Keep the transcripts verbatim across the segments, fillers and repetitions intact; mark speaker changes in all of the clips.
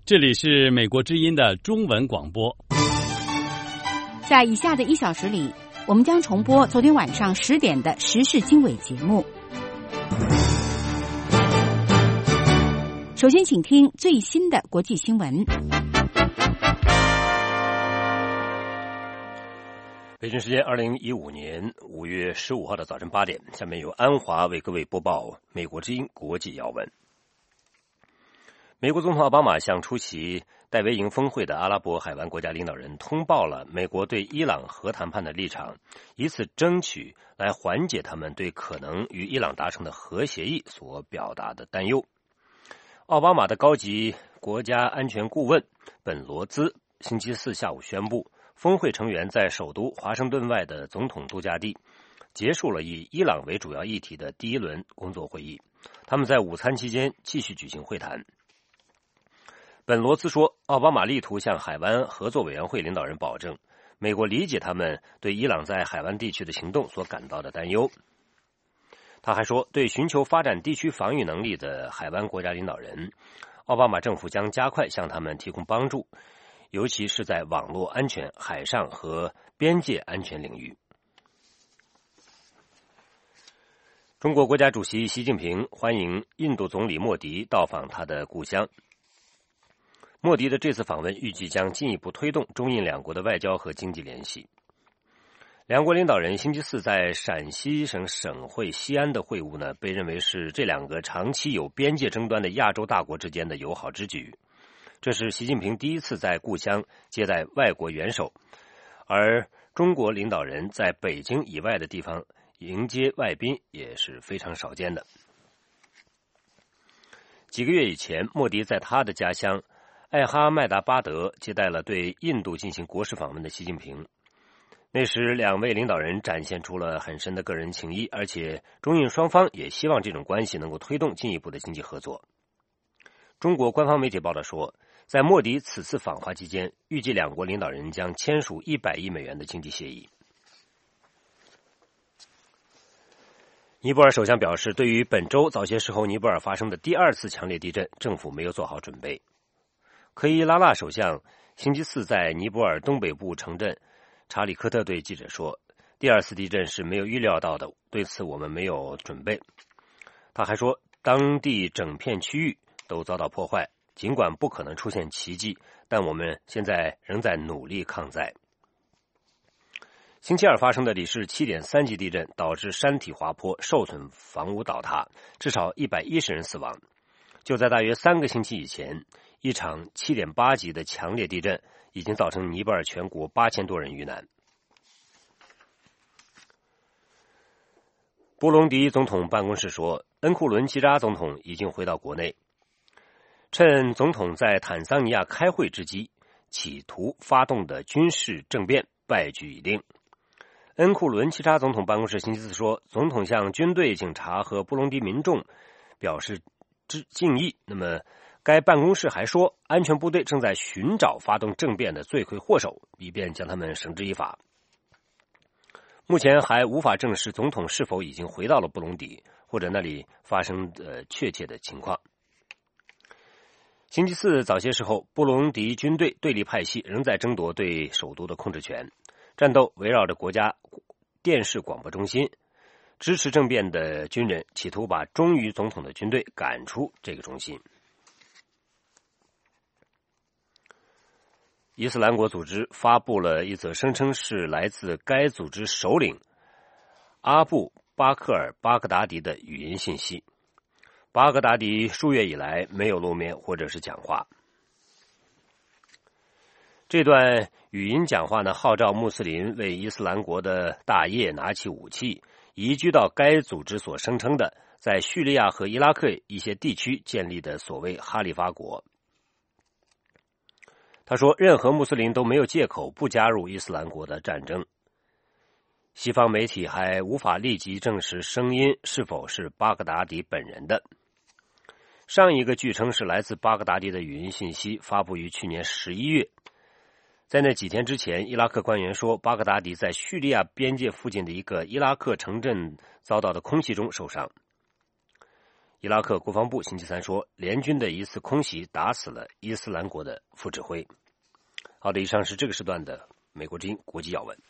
Speaker 1: 这里是美国之音的中文广播。
Speaker 2: 在以下的一小时里，我们将重播昨天晚上十点的时事经纬节目。首先请听最新的国际新闻。
Speaker 3: 北京时间二零一五年五月十五号的早晨八点，下面由安华为各位播报美国之音国际要闻。美国总统奥巴马向出席戴维营峰会的阿拉伯海湾国家领导人通报了美国对伊朗核谈判的立场，以此争取来缓解他们对可能与伊朗达成的核协议所表达的担忧。奥巴马的高级国家安全顾问本罗兹星期四下午宣布，峰会成员在首都华盛顿外的总统度假地结束了以伊朗为主要议题的第一轮工作会议，他们在午餐期间继续举行会谈。本罗兹说，奥巴马力图向海湾合作委员会领导人保证，美国理解他们对伊朗在海湾地区的行动所感到的担忧。他还说，对寻求发展地区防御能力的海湾国家领导人，奥巴马政府将加快向他们提供帮助，尤其是在网络安全、海上和边界安全领域。中国国家主席习近平欢迎印度总理莫迪到访他的故乡。莫迪的这次访问预计将进一步推动中印两国的外交和经济联系。两国领导人星期四在陕西省省会西安的会晤呢，被认为是这两个长期有边界争端的亚洲大国之间的友好之举。这是习近平第一次在故乡接待外国元首，而中国领导人在北京以外的地方迎接外宾也是非常少见的。几个月以前，莫迪在他的家乡艾哈迈达巴德接待了对印度进行国事访问的习近平。那时两位领导人展现出了很深的个人情谊，而且中印双方也希望这种关系能够推动进一步的经济合作。中国官方媒体报道说，在莫迪此次访华期间，预计两国领导人将签署一百亿美元的经济协议。尼泊尔首相表示，对于本周早些时候尼泊尔发生的第二次强烈地震，政府没有做好准备。科伊拉纳首相星期四在尼泊尔东北部城镇查里科特对记者说，第二次地震是没有预料到的，对此我们没有准备。他还说，当地整片区域都遭到破坏，尽管不可能出现奇迹，但我们现在仍在努力抗灾。星期二发生的里氏 七点三 级地震导致山体滑坡，受损房屋倒塌，至少一百一十人死亡。就在大约三个星期以前，一场 七点八 级的强烈地震已经造成尼泊尔全国八千多人遇难。布隆迪总统办公室说，恩库伦齐扎总统已经回到国内，趁总统在坦桑尼亚开会之机，企图发动的军事政变败局已定。恩库伦齐扎总统办公室星期四说，总统向军队、警察和布隆迪民众表示敬意。那么该办公室还说，安全部队正在寻找发动政变的罪魁祸首，以便将他们绳之以法。目前还无法证实总统是否已经回到了布隆迪，或者那里发生的确切的情况。星期四早些时候，布隆迪军队对立派系仍在争夺对首都的控制权，战斗围绕着国家电视广播中心。支持政变的军人企图把忠于总统的军队赶出这个中心。伊斯兰国组织发布了一则声称是来自该组织首领阿布巴克尔巴格达迪的语音信息。巴格达迪数月以来没有露面或者是讲话。这段语音讲话呢，号召穆斯林为伊斯兰国的大业拿起武器，移居到该组织所声称的在叙利亚和伊拉克一些地区建立的所谓哈里发国。他说，任何穆斯林都没有借口不加入伊斯兰国的战争。西方媒体还无法立即证实声音是否是巴格达迪本人的。上一个据称是来自巴格达迪的语音信息发布于去年十一月。在那几天之前，伊拉克官员说，巴格达迪在叙利亚边界附近的一个伊拉克城镇遭到的空袭中受伤。 伊拉克国防部星期三说，联军的一次空袭打死了伊斯兰国的副指挥。好的，以上是这个时段的美国之音国际要闻。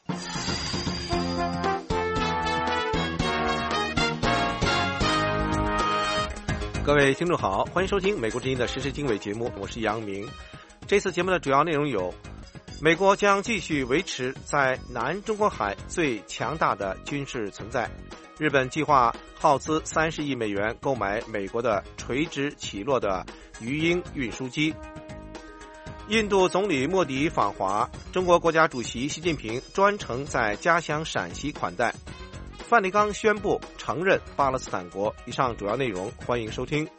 Speaker 4: 各位听众好，欢迎收听美国之音的时事经纬节目，我是杨明。这次节目的主要内容有：美国将继续维持在南中国海最强大的军事存在；日本计划耗资三十亿美元购买美国的垂直起落的鱼鹰运输机；印度总理莫迪访华，中国国家主席习近平专程在家乡陕西款待；梵蒂冈宣布承认巴勒斯坦国。以上主要内容，欢迎收听。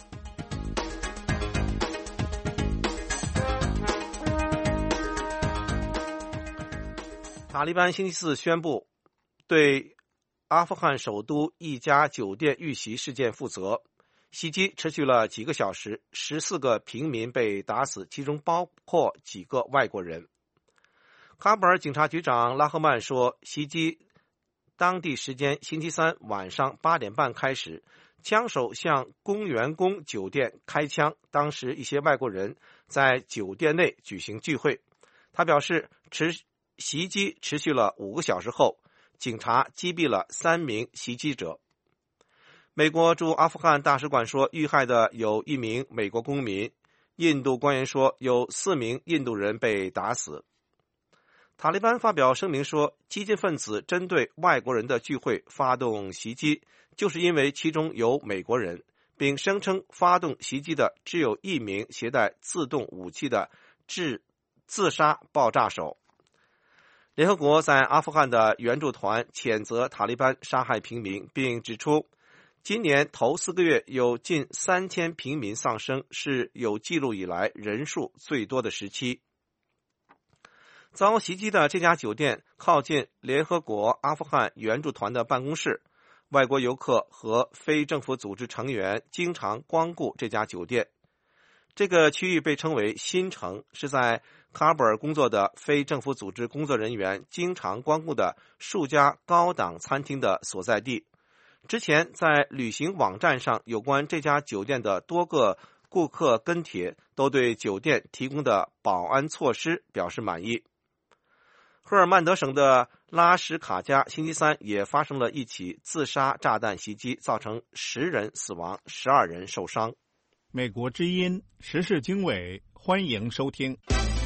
Speaker 4: 塔利班星期四宣布对阿富汗首都一家酒店遇袭事件负责，袭击持续了几个小时，十四个平民被打死，其中包括几个外国人。喀布尔警察局长拉赫曼说，袭击当地时间星期三晚上八点半开始，枪手向公园宫酒店开枪，当时一些外国人在酒店内举行聚会。他表示，持袭击持续了五个小时后，警察击毙了三名袭击者。美国驻阿富汗大使馆说，遇害的有一名美国公民。印度官员说，有四名印度人被打死。塔利班发表声明说，激进分子针对外国人的聚会发动袭击，就是因为其中有美国人，并声称发动袭击的只有一名携带自动武器的自自杀爆炸手。联合国在阿富汗的援助团谴责塔利班杀害平民，并指出，今年头四个月有近三千平民丧生，是有记录以来人数最多的时期。遭袭击的这家酒店靠近联合国阿富汗援助团的办公室，外国游客和非政府组织成员经常光顾这家酒店。这个区域被称为新城，是在喀布尔工作的非政府组织工作人员经常光顾的数家高档餐厅的所在地。之前在旅行网站上，有关这家酒店的多个顾客跟帖都对酒店提供的保安措施表示满意。赫尔曼德省的拉什卡加星期三也发生了一起自杀炸弹袭击，造成十人死亡，十二人受伤。
Speaker 5: 美国之音时事经纬，欢迎收听。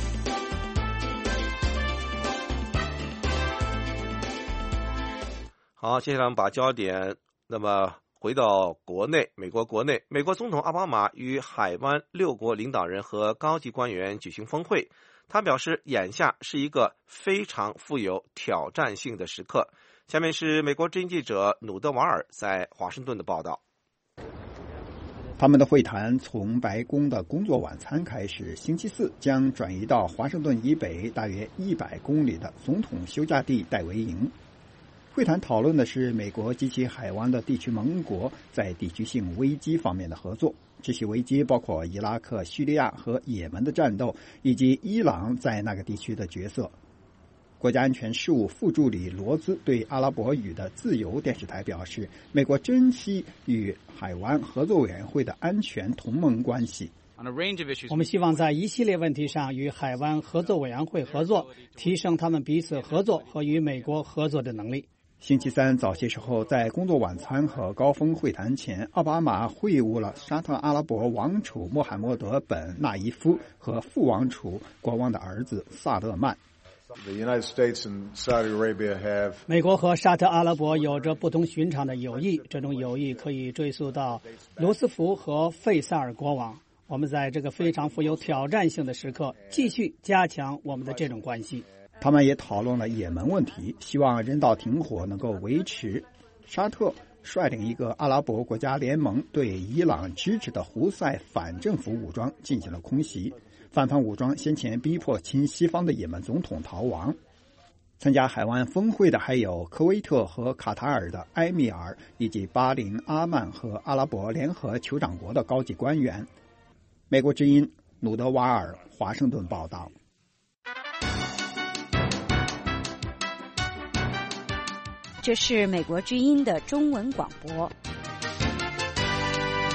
Speaker 4: 好，接下来我们把焦点那么回到国内，美国国内，美国总统奥巴马与海湾六国领导人和高级官员举行峰会。他表示，眼下是一个非常富有挑战性的时刻。下面是美国之音记者努德瓦尔在华盛顿的报道。
Speaker 6: 他们的会谈从白宫的工作晚餐开始，星期四将转移到华盛顿以北大约一百公里的总统休假地戴维营。会谈讨论的是美国及其海湾的地区盟国在地区性危机方面的合作。这些危机包括伊拉克、叙利亚和也门的战斗，以及伊朗在那个地区的角色。国家安全事务副助理罗兹对阿拉伯语的自由电视台表示，美国珍惜与海湾合作委员会的安全同盟关系。
Speaker 7: 我们希望在一系列问题上与海湾合作委员会合作，提升他们彼此合作和与美国合作的能力。
Speaker 6: 星期三早些时候，在工作晚餐和高峰会谈前，奥巴马会晤了沙特阿拉伯王储穆罕默德本纳伊夫和副王储国王的儿子萨勒曼。
Speaker 7: 美国和沙特阿拉伯有着不同寻常的友谊，这种友谊可以追溯到罗斯福和费萨尔国王。我们在这个非常富有挑战性的时刻，继续加强我们的这种关系。
Speaker 6: 他们也讨论了也门问题，希望人道停火能够维持。沙特率领一个阿拉伯国家联盟对伊朗支持的胡塞反政府武装进行了空袭，反叛武装先前逼迫亲西方的也门总统逃亡。参加海湾峰会的还有科威特和卡塔尔的埃米尔，以及巴林、阿曼和阿拉伯联合酋长国的高级官员。美国之音努德瓦尔，华盛顿报道。
Speaker 2: 这是美国之音的中文广播。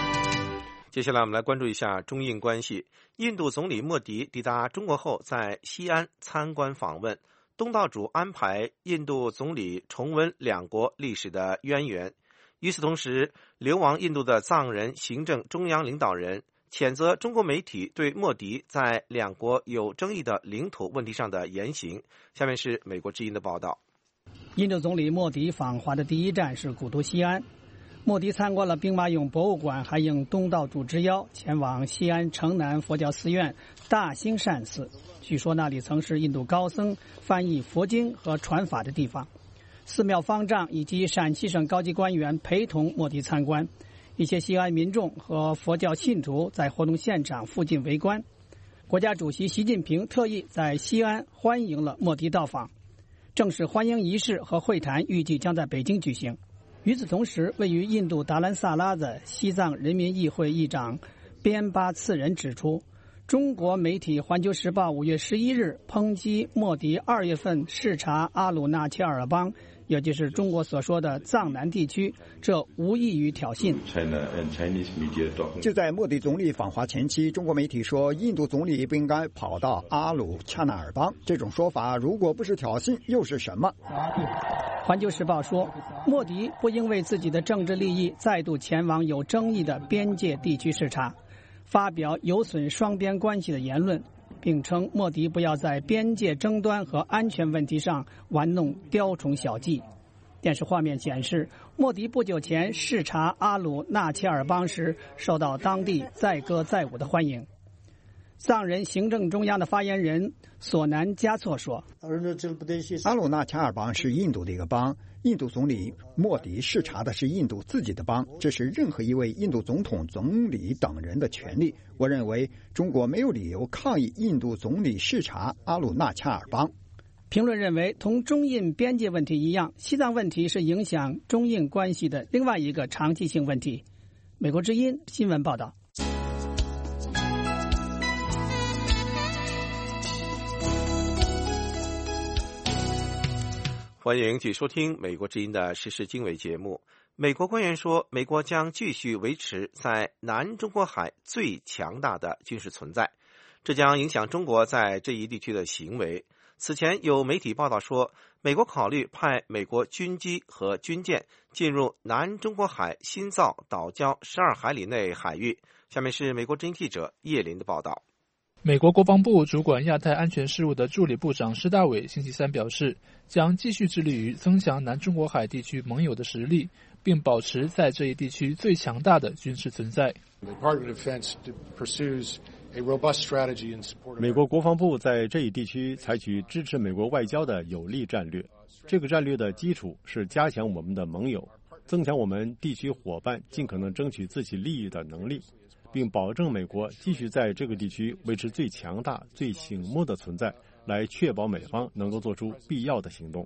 Speaker 4: 接下来我们来关注一下中印关系。印度总理莫迪抵达中国后，在西安参观访问，东道主安排印度总理重温两国历史的渊源。与此同时，流亡印度的藏人行政中央领导人谴责中国媒体对莫迪在两国有争议的领土问题上的言行。下面是美国之音的报道。
Speaker 7: 印度总理莫迪访华的第一站是古都西安。莫迪参观了兵马俑博物馆，还应东道主之邀前往西安城南佛教寺院大兴善寺。据说那里曾是印度高僧翻译佛经和传法的地方。寺庙方丈以及陕西省高级官员陪同莫迪参观，一些西安民众和佛教信徒在活动现场附近围观。国家主席习近平特意在西安欢迎了莫迪到访，正式欢迎仪式和会谈预计将在北京举行。与此同时，位于印度达兰萨拉的西藏人民议会议长边巴次仁指出，中国媒体《环球时报》五月十一日抨击莫迪二月份视察阿鲁纳切尔邦，也就是中国所说的藏南地区，这无异于挑衅。
Speaker 6: 就在莫迪总理访华前期，中国媒体说印度总理不应该跑到阿鲁恰纳尔邦，这种说法如果不是挑衅又是什么？
Speaker 7: 环球时报说，莫迪不应为自己的政治利益再度前往有争议的边界地区视察，发表有损双边关系的言论，并称莫迪不要在边界争端和安全问题上玩弄雕虫小技。电视画面显示，莫迪不久前视察阿鲁纳切尔邦时受到当地载歌载舞的欢迎。藏人行政中央的发言人索南加措说，
Speaker 6: 阿鲁纳恰尔邦是印度的一个邦，印度总理莫迪视察的是印度自己的邦，这是任何一位印度总统、总理等人的权利。我认为中国没有理由抗议印度总理视察阿鲁纳恰尔邦。
Speaker 7: 评论认为，同中印边界问题一样，西藏问题是影响中印关系的另外一个长期性问题。美国之音新闻报道。
Speaker 4: 欢迎继续收听美国之音的时事经纬节目。美国官员说，美国将继续维持在南中国海最强大的军事存在，这将影响中国在这一地区的行为。此前有媒体报道说，美国考虑派美国军机和军舰进入南中国海新造岛礁十二海里内海域。下面是美国之音记者叶林的报道。
Speaker 8: 美国国防部主管亚太安全事务的助理部长施大伟星期三表示，将继续致力于增强南中国海地区盟友的实力，并保持在这一地区最强大的军事存在。
Speaker 9: 美国国防部在这一地区采取支持美国外交的有力战略，这个战略的基础是加强我们的盟友，增强我们地区伙伴尽可能争取自己利益的能力，并保证美国继续在这个地区维持最强大、最醒目的存在，来确保美方能够做出必要的行动。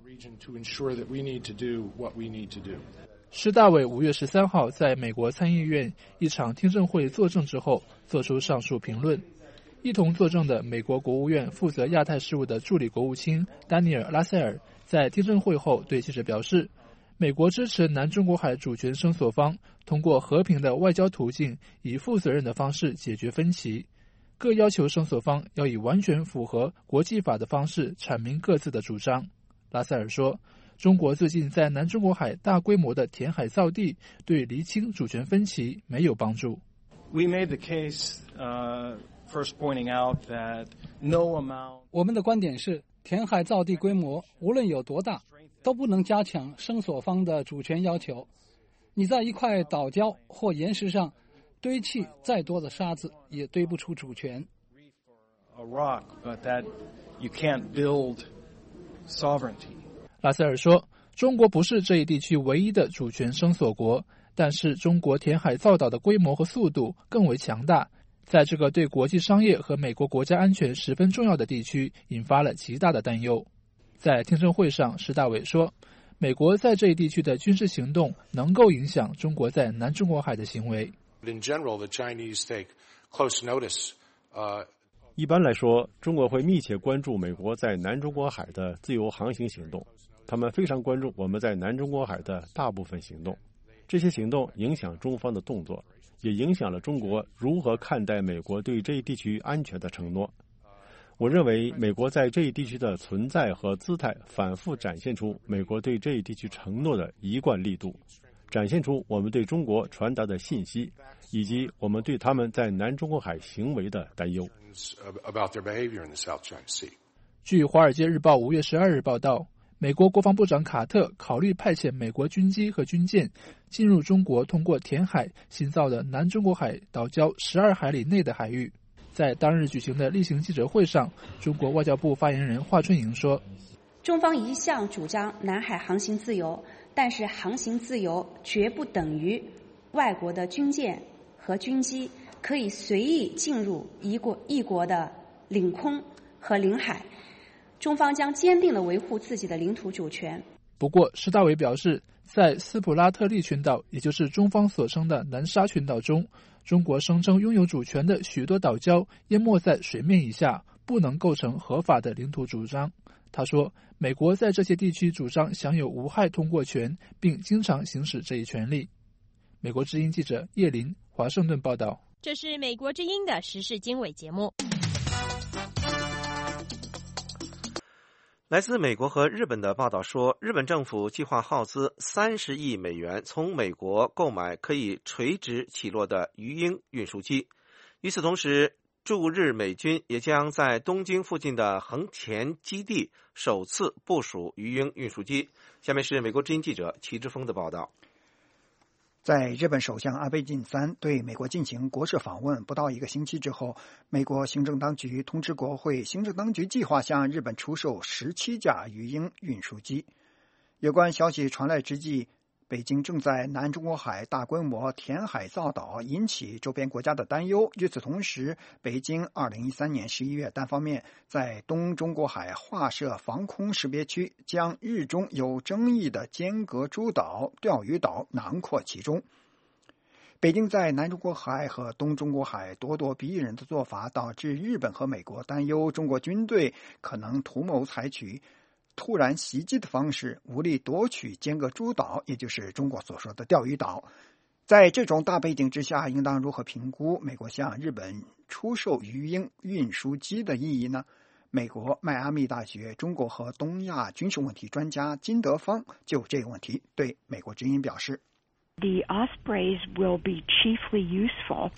Speaker 8: 施大伟五月十三号在美国参议院一场听证会作证之后，做出上述评论。一同作证的美国国务院负责亚太事务的助理国务卿丹尼尔·拉塞尔在听证会后对记者表示，美国支持南中国海主权声索方通过和平的外交途径，以负责任的方式解决分歧，各要求声索方要以完全符合国际法的方式阐明各自的主张。拉塞尔说，中国最近在南中国海大规模的填海造地，对厘清主权分歧没有帮助。
Speaker 10: We made the case, uh, first pointing out that no amount.
Speaker 11: 我们的观点是，填海造地规模无论有多大，都不能加强声索方的主权要求。你在一块岛礁或岩石上堆砌再多的沙子，也堆不出主权。
Speaker 10: A rock, but that you can't build sovereignty.
Speaker 8: 拉塞尔说，中国不是这一地区唯一的主权声索国，但是中国填海造岛的规模和速度更为强大，在这个对国际商业和美国国家安全十分重要的地区引发了极大的担忧。在听证会上，施大伟说，美国在这一地区的军事行动能够影响中国在南中国海的行为。
Speaker 9: 一般来说，中国会密切关注美国在南中国海的自由航行行动，他们非常关注我们在南中国海的大部分行动，这些行动影响中方的动作， 也影响了中国如何看待美国对这一地区安全的承诺。我认为美国在这一地区的存在和姿态反复展现出美国对这一地区承诺的一贯力度，展现出我们对中国传达的信息，以及我们对他们在南中国海行为的担忧。
Speaker 8: 据《华尔街日报》五月十二日报道，美国国防部长卡特考虑派遣美国军机和军舰进入中国通过填海新造的南中国海岛礁十二海里内的海域。在当日举行的例行记者会上，中国外交部发言人华春莹说，
Speaker 12: 中方一向主张南海航行自由，但是航行自由绝不等于外国的军舰和军机可以随意进入一国一国的领空和领海，中方将坚定地维护自己的领土主权。
Speaker 8: 不过施大伟表示，在斯普拉特利群岛，也就是中方所称的南沙群岛中，中国声称拥有主权的许多岛礁淹没在水面以下，不能构成合法的领土主张。他说，美国在这些地区主张享有无害通过权，并经常行使这一权利。美国之音记者叶林，华盛顿报道。
Speaker 13: 这是美国之音的时事经纬节目。
Speaker 4: 来自美国和日本的报道说，日本政府计划耗资三十亿美元从美国购买可以垂直起落的鱼鹰运输机。与此同时，驻日美军也将在东京附近的横田基地首次部署鱼鹰运输机。下面是美国之音记者齐之峰的报道。
Speaker 6: 在日本首相安倍晋三对美国进行国事访问不到一个星期之后，美国行政当局通知国会，行政当局计划向日本出售十七架鱼鹰运输机。有关消息传来之际，北京正在南中国海大规模填海造岛，引起周边国家的担忧。与此同时，北京二零一三年十一月单方面在东中国海划设防空识别区，将日中有争议的尖阁诸岛、钓鱼岛囊括其中。北京在南中国海和东中国海咄咄逼人的做法，导致日本和美国担忧中国军队可能图谋采取突然袭击的方式，无力夺取尖阁诸岛，也就是中国所说的钓鱼岛。在这种大背景之下，应当如何评估美国向日本出售鱼鹰运输机的意义呢？美国迈阿密大学中国和东亚军事问题专家金德芳就这个问题对美国之音表示，
Speaker 14: The Ospreys will be chiefly useful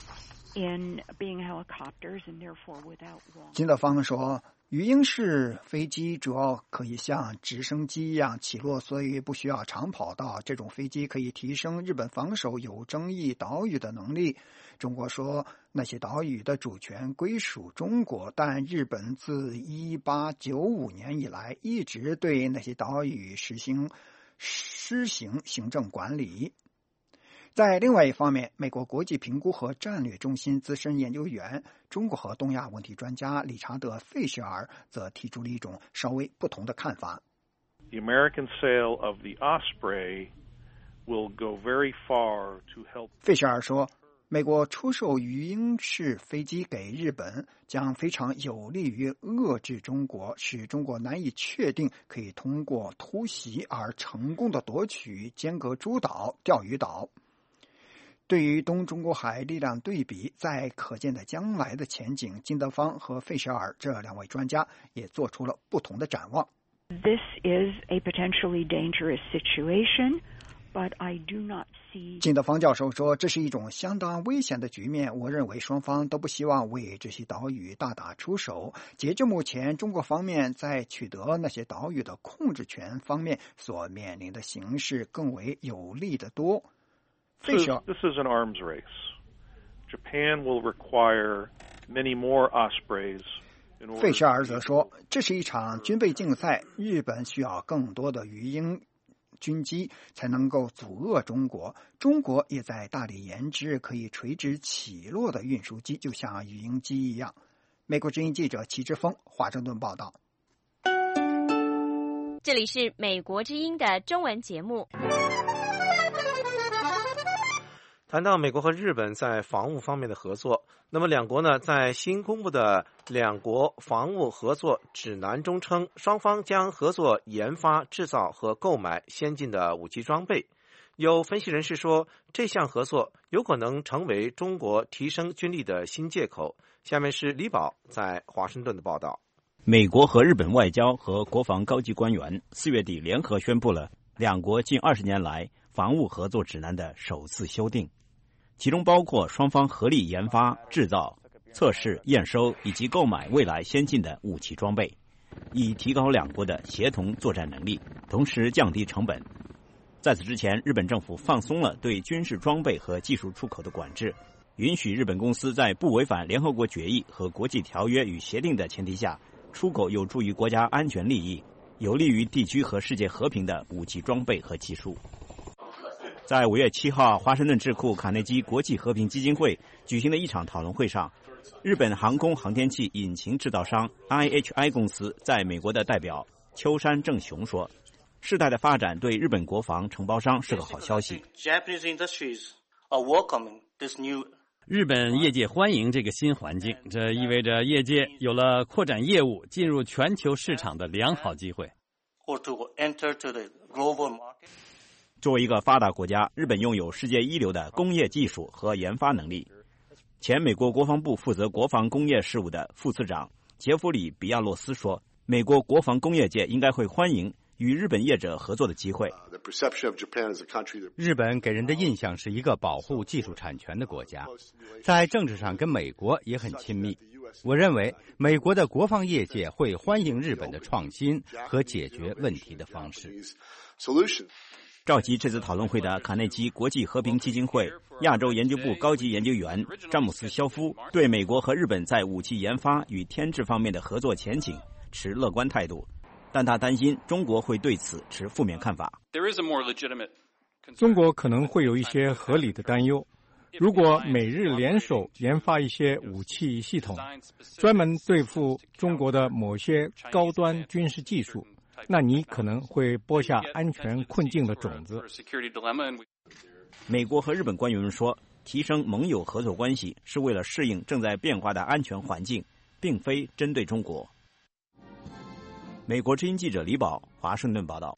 Speaker 14: in being helicopters and therefore without long.
Speaker 6: 金德芳说，鱼鹰式飞机主要可以像直升机一样起落，所以不需要长跑道。这种飞机可以提升日本防守有争议岛屿的能力。中国说那些岛屿的主权归属中国，但日本自一八九五年以来一直对那些岛屿实行施行行政管理。在另外一方面，美国国际评估和战略中心资深研究员、中国和东亚问题专家理查德·费舍尔则提出了一种稍微不同的看法。
Speaker 15: The American sale of the Osprey will go very far to help.
Speaker 6: 费舍尔说，美国出售鱼鹰式飞机给日本，将非常有利于遏制中国，使中国难以确定可以通过突袭而成功的夺取尖阁诸岛、钓鱼岛。对于东中国海力量对比，在可见的将来的前景，金德芳和费舍尔这两位专家也做出了不同的展望。
Speaker 14: This is a potentially dangerous situation, but I do not see.
Speaker 6: 金德芳教授说，这是一种相当危险的局面。我认为双方都不希望为这些岛屿大打出手。截至目前，中国方面在取得那些岛屿的控制权方面所面临的形势更为有利得多。
Speaker 15: This is, this is an arms race. Japan will require many more Ospreys.
Speaker 6: 费舍尔则说，这是一场军备竞赛，日本需要更多的鱼鹰军机才能够阻遏中国。中国也在大力研制可以垂直起落的运输机，就像鱼鹰机一样。美国之音记者齐之峰，华盛顿报道。
Speaker 13: 这里是美国之音的中文节目。
Speaker 4: 谈到美国和日本在防务方面的合作，那么两国呢在新公布的两国防务合作指南中称，双方将合作研发、制造和购买先进的武器装备。 有分析人士说，这项合作有可能成为中国提升军力的新借口。下面是李宝在华盛顿的报道。
Speaker 16: 美国和日本外交和国防高级官员四月底联合宣布了两国近二十年来防务合作指南的首次修订，其中包括双方合力研发、制造、测试、验收以及购买未来先进的武器装备，以提高两国的协同作战能力，同时降低成本。在此之前，日本政府放松了对军事装备和技术出口的管制，允许日本公司在不违反联合国决议和国际条约与协定的前提下，出口有助于国家安全利益、有利于地区和世界和平的武器装备和技术。在五月七号，华盛顿智库卡内基国际和平基金会举行的一场讨论会上，日本航空航天器引擎制造商 I H I 公司在美国的代表秋山正雄说，事态的发展对日本国防承包商是个好消息。
Speaker 1: 日本业界欢迎这个新环境，这意味着业界有了扩展业务、进入全球市场的良好机会。
Speaker 16: 作为一个发达国家，日本拥有世界一流的工业技术和研发能力。前美国国防部负责国防工业事务的副次长杰弗里·比亚洛斯说，美国国防工业界应该会欢迎与日本业者合作的机会。
Speaker 17: 日本给人的印象是一个保护技术产权的国家，在政治上跟美国也很亲密。我认为美国的国防业界会欢迎日本的创新和解决问题的方式。
Speaker 16: 召集这次讨论会的卡内基国际和平基金会亚洲研究部高级研究员詹姆斯·肖夫对美国和日本在武器研发与添置方面的合作前景持乐观态度，但他担心中国会对此持负面看法。
Speaker 5: 中国可能会有一些合理的担忧，如果美日联手研发一些武器系统，专门对付中国的某些高端军事技术，那你可能会播下安全困境的种子。
Speaker 16: 美国和日本官员们说，提升盟友合作关系是为了适应正在变化的安全环境，并非针对中国。美国之音记者李宝，华盛顿报道。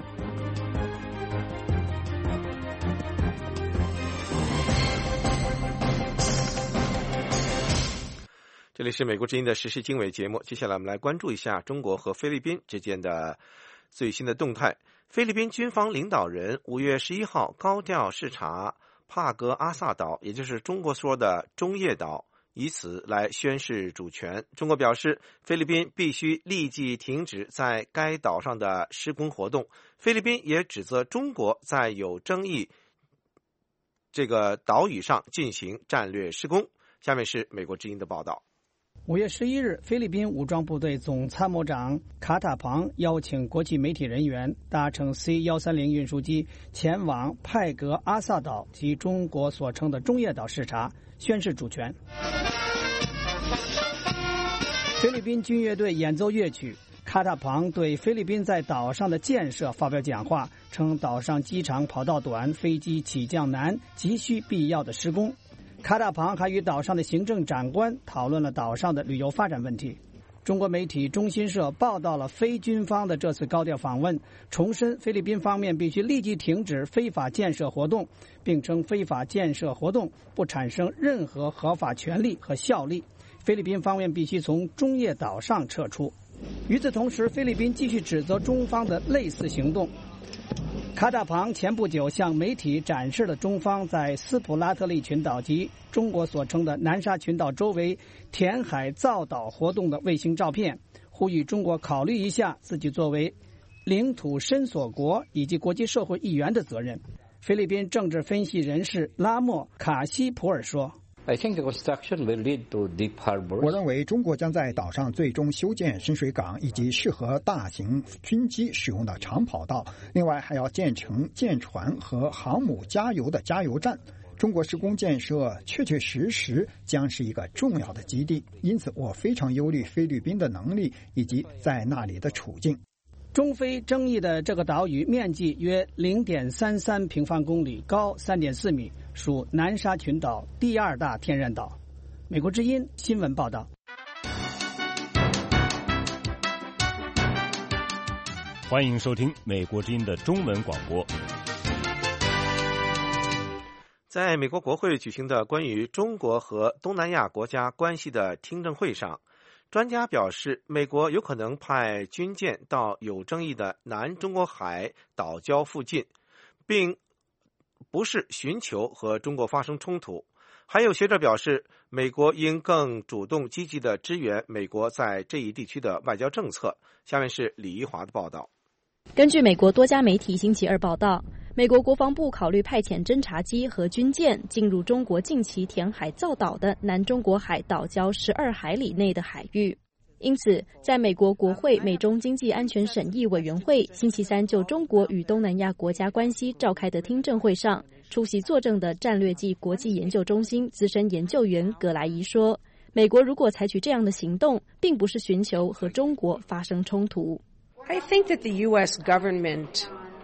Speaker 4: 这里是美国之音的时事经纬节目，接下来我们来关注一下中国和菲律宾之间的最新的动态。菲律宾军方领导人五月十一号高调视察帕格阿萨岛，也就是中国说的中业岛，以此来宣示主权。中国表示，菲律宾必须立即停止在该岛上的施工活动。菲律宾也指责中国在有争议这个岛屿上进行战略施工。下面是美国之音的报道。
Speaker 7: 五月十一日，菲律宾武装部队总参谋长卡塔庞邀请国际媒体人员搭乘 C 一三零运输机前往派格阿萨岛及中国所称的中业岛视察，宣示主权。菲律宾军乐队演奏乐曲，卡塔庞对菲律宾在岛上的建设发表讲话，称岛上机场跑道短，飞机起降难，急需必要的施工。卡塔庞还与岛上的行政长官讨论了岛上的旅游发展问题。中国媒体中新社报道了非军方的这次高调访问，重申菲律宾方面必须立即停止非法建设活动，并称非法建设活动不产生任何合法权利和效力，菲律宾方面必须从中业岛上撤出。与此同时，菲律宾继续指责中方的类似行动。卡塔庞前不久向媒体展示了中方在斯普拉特利群岛及中国所称的南沙群岛周围填海造岛活动的卫星照片，呼吁中国考虑一下自己作为领土伸索国以及国际社会一员的责任。菲律宾政治分析人士拉莫卡西普尔说，
Speaker 18: I think the construction will lead to deep harbors.
Speaker 6: 我认为中国将在岛上最终修建深水港以及适合大型军机使用的长跑道，另外还要建成舰船和航母加油的加油站。中国施工建设确确实实将是一个重要的基地，因此我非常忧虑菲律宾的能力以及在那里的处境。
Speaker 7: 中非争议的这个岛屿面积约 零点三三平方公里，高 三点四米，属南沙群岛第二大天然岛。美国之音新闻报道。
Speaker 3: 欢迎收听美国之音的中文广播。
Speaker 4: 在美国国会举行的关于中国和东南亚国家关系的听证会上，专家表示，美国有可能派军舰到有争议的南中国海岛礁附近，并不是寻求和中国发生冲突。还有学者表示，美国应更主动积极地支援美国在这一地区的外交政策。下面是李一华的报道。
Speaker 19: 根据美国多家媒体星期二报道，美国国防部考虑派遣侦察机和军舰进入中国近期填海造岛的南中国海岛礁十二海里内的海域。因此，在美国国会美中经济安全审议委员会星期三就中国与东南亚国家关系召开的听证会上，出席作证的战略暨国际研究中心资深研究员葛莱伊说，美国如果采取这样的行动，并不是寻求和中国发生冲突。
Speaker 20: I think that the U S government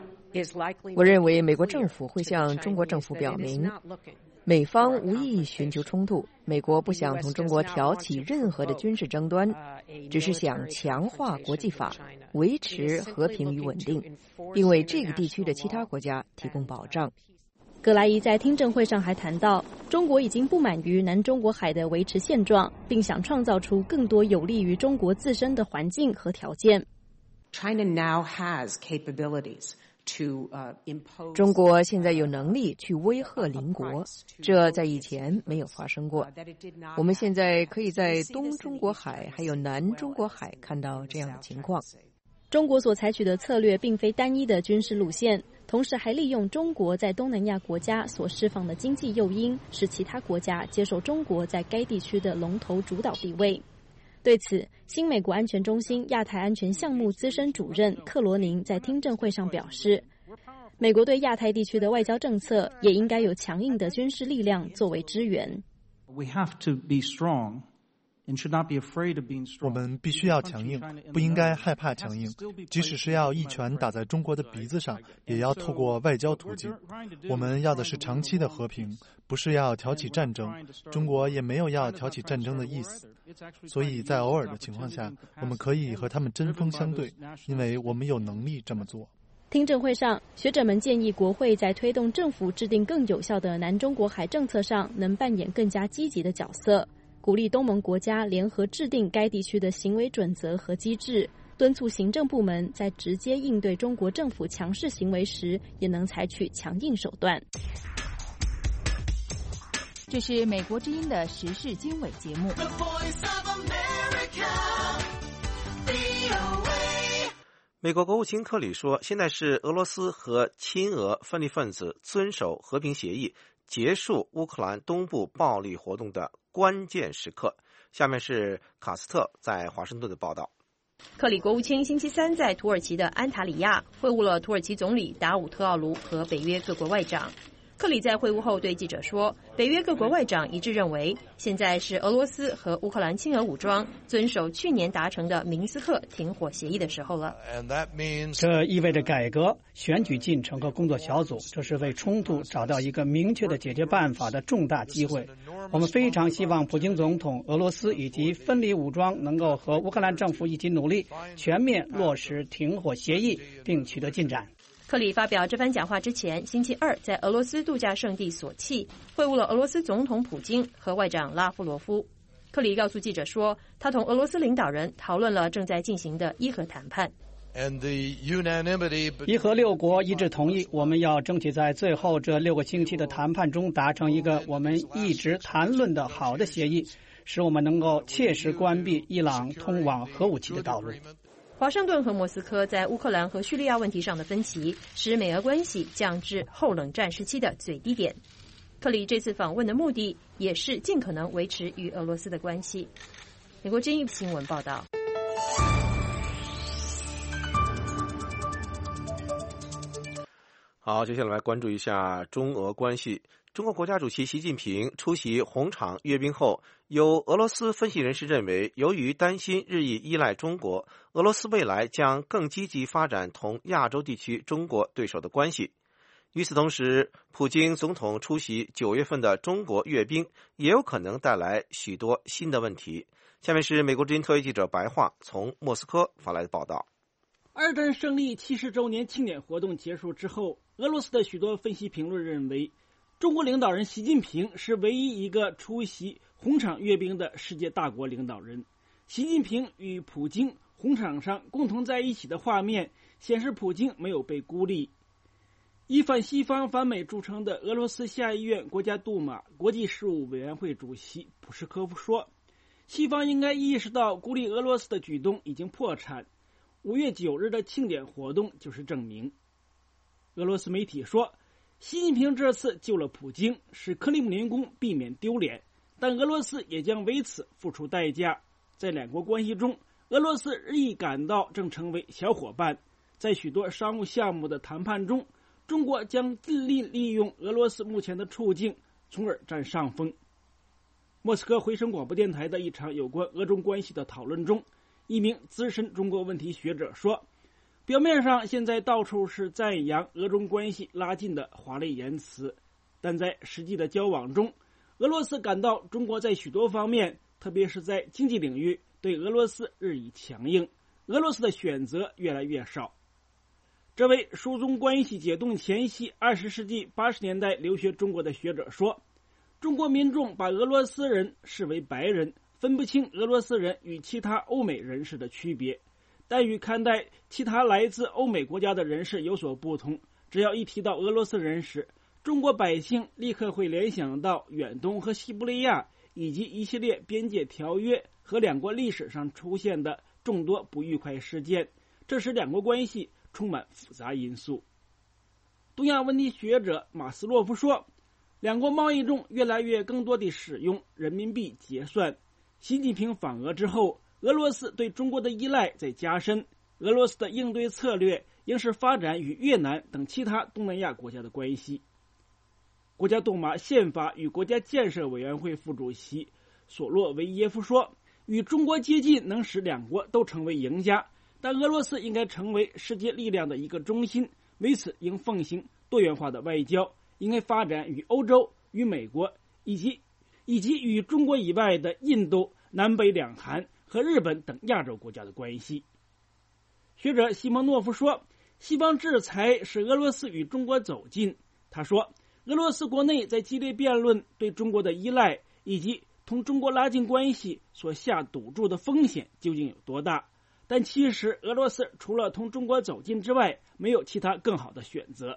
Speaker 20: is likely.
Speaker 21: 我认为美国政府会向中国政府表明，美方无意寻求冲突，美国不想同中国挑起任何的军事争端，只是想强化国际法，维持和平与稳定，并为这个地区的其他国家提供保障。
Speaker 19: 葛莱伊在听证会上还谈到，中国已经不满于南中国海的维持现状，并想创造出更多有利于中国自身的环境和条件。
Speaker 20: China now has capabilities to impose.
Speaker 21: 中国现在有能力去威吓邻国，这在以前没有发生过。我们现在可以在东中国海还有南中国海看到这样的情况。
Speaker 19: 中国所采取的策略并非单一的军事路线，同时还利用中国在东南亚国家所释放的经济诱因，使其他国家接受中国在该地区的龙头主导地位。对此，新美国安全中心亚太安全项目资深主任克罗宁在听证会上表示，美国对亚太地区的外交政策也应该有强硬的军事力量作为支援。
Speaker 22: We have to be strong and should not be afraid of being strong.
Speaker 23: 我们必须要强硬，不应该害怕强硬。即使是要一拳打在中国的鼻子上，也要透过外交途径。我们要的是长期的和平，不是要挑起战争。中国也没有要挑起战争的意思。所以在偶尔的情况下，我们可以和他们针锋相对，因为我们有能力这么做。
Speaker 19: 听证会上，学者们建议国会在推动政府制定更有效的南中国海政策上能扮演更加积极的角色，鼓励东盟国家联合制定该地区的行为准则和机制，敦促行政部门在直接应对中国政府强势行为时也能采取强硬手段。
Speaker 2: 这是美国之音的时事经纬节目。
Speaker 4: 美国国务卿克里说，现在是俄罗斯和亲俄分离分子遵守和平协议，结束乌克兰东部暴力活动的关键时刻。下面是卡斯特在华盛顿的报道。
Speaker 13: 克里国务卿星期三在土耳其的安塔里亚会晤了土耳其总理达武特奥卢和北约各国外长。克里在会晤后对记者说，北约各国外长一致认为，现在是俄罗斯和乌克兰亲俄武装遵守去年达成的明斯克停火协议的时候了。
Speaker 7: 这意味着改革、选举进程和工作小组，这是为冲突找到一个明确的解决办法的重大机会。我们非常希望普京总统、俄罗斯以及分离武装能够和乌克兰政府一起努力，全面落实停火协议，并取得进展。
Speaker 13: 克里发表这番讲话之前，星期二在俄罗斯度假胜地索契会晤了俄罗斯总统普京和外长拉夫罗夫。克里告诉记者说，他同俄罗斯领导人讨论了正在进行的伊核谈判。
Speaker 7: 伊核六国一致同意，我们要争取在最后这六个星期的谈判中达成一个我们一直谈论的好的协议，使我们能够切实关闭伊朗通往核武器的道路。
Speaker 13: 华盛顿和莫斯科在乌克兰和叙利亚问题上的分歧，使美俄关系降至后冷战时期的最低点。克里这次访问的目的也是尽可能维持与俄罗斯的关系。美国之音新闻报道。
Speaker 4: 好，接下来关注一下中俄关系。中国国家主席习近平出席红场阅兵后，有俄罗斯分析人士认为，由于担心日益依赖中国，俄罗斯未来将更积极发展同亚洲地区中国对手的关系。与此同时，普京总统出席九月份的中国阅兵，也有可能带来许多新的问题。下面是美国之音特约记者白桦从莫斯科发来的报道。
Speaker 24: 二战胜利七十周年庆典活动结束之后，俄罗斯的许多分析评论认为，
Speaker 9: 中国领导人习近平是唯一一个出席红场阅兵的世界大国领导人。习近平与普京红场上共同在一起的画面显示，普京没有被孤立。以反西方、反美著称的俄罗斯下议院国家杜马国际事务委员会主席普什科夫说，西方应该意识到孤立俄罗斯的举动已经破产。五月九日的庆典活动就是证明。俄罗斯媒体说，习近平这次救了普京，使克里姆林宫避免丢脸，但俄罗斯也将为此付出代价。在两国关系中，俄罗斯日益感到正成为小伙伴。在许多商务项目的谈判中，中国将尽力利用俄罗斯目前的处境，从而占上风。莫斯科回声广播电台的一场有关俄中关系的讨论中，一名资深中国问题学者说，表面上现在到处是赞扬俄中关系拉近的华丽言辞，但在实际的交往中，俄罗斯感到中国在许多方面，特别是在经济领域，对俄罗斯日益强硬，俄罗斯的选择越来越少。这位疏中关系解冻前夕二十世纪八十年代留学中国的学者说，中国民众把俄罗斯人视为白人，分不清俄罗斯人与其他欧美人士的区别，但与看待其他来自欧美国家的人士有所不同。只要一提到俄罗斯人时，中国百姓立刻会联想到远东和西伯利亚，以及一系列边界条约和两国历史上出现的众多不愉快事件，这使两国关系充满复杂因素。东亚问题学者马斯洛夫说，两国贸易中越来越更多地使用人民币结算。习近平访俄之后，俄罗斯对中国的依赖在加深，俄罗斯的应对策略应是发展与越南等其他东南亚国家的关系。国家杜马宪法与国家建设委员会副主席索洛维耶夫说，与中国接近能使两国都成为赢家，但俄罗斯应该成为世界力量的一个中心，为此应奉行多元化的外交，应该发展与欧洲、与美国以及以及与中国以外的印度、南北两韩和日本等亚洲国家的关系。学者西蒙诺夫说，西方制裁使俄罗斯与中国走近。他说，俄罗斯国内在激烈辩论对中国的依赖以及同中国拉近关系所下赌注的风险究竟有多大，但其实俄罗斯除了同中国走近之外，没有其他更好的选择。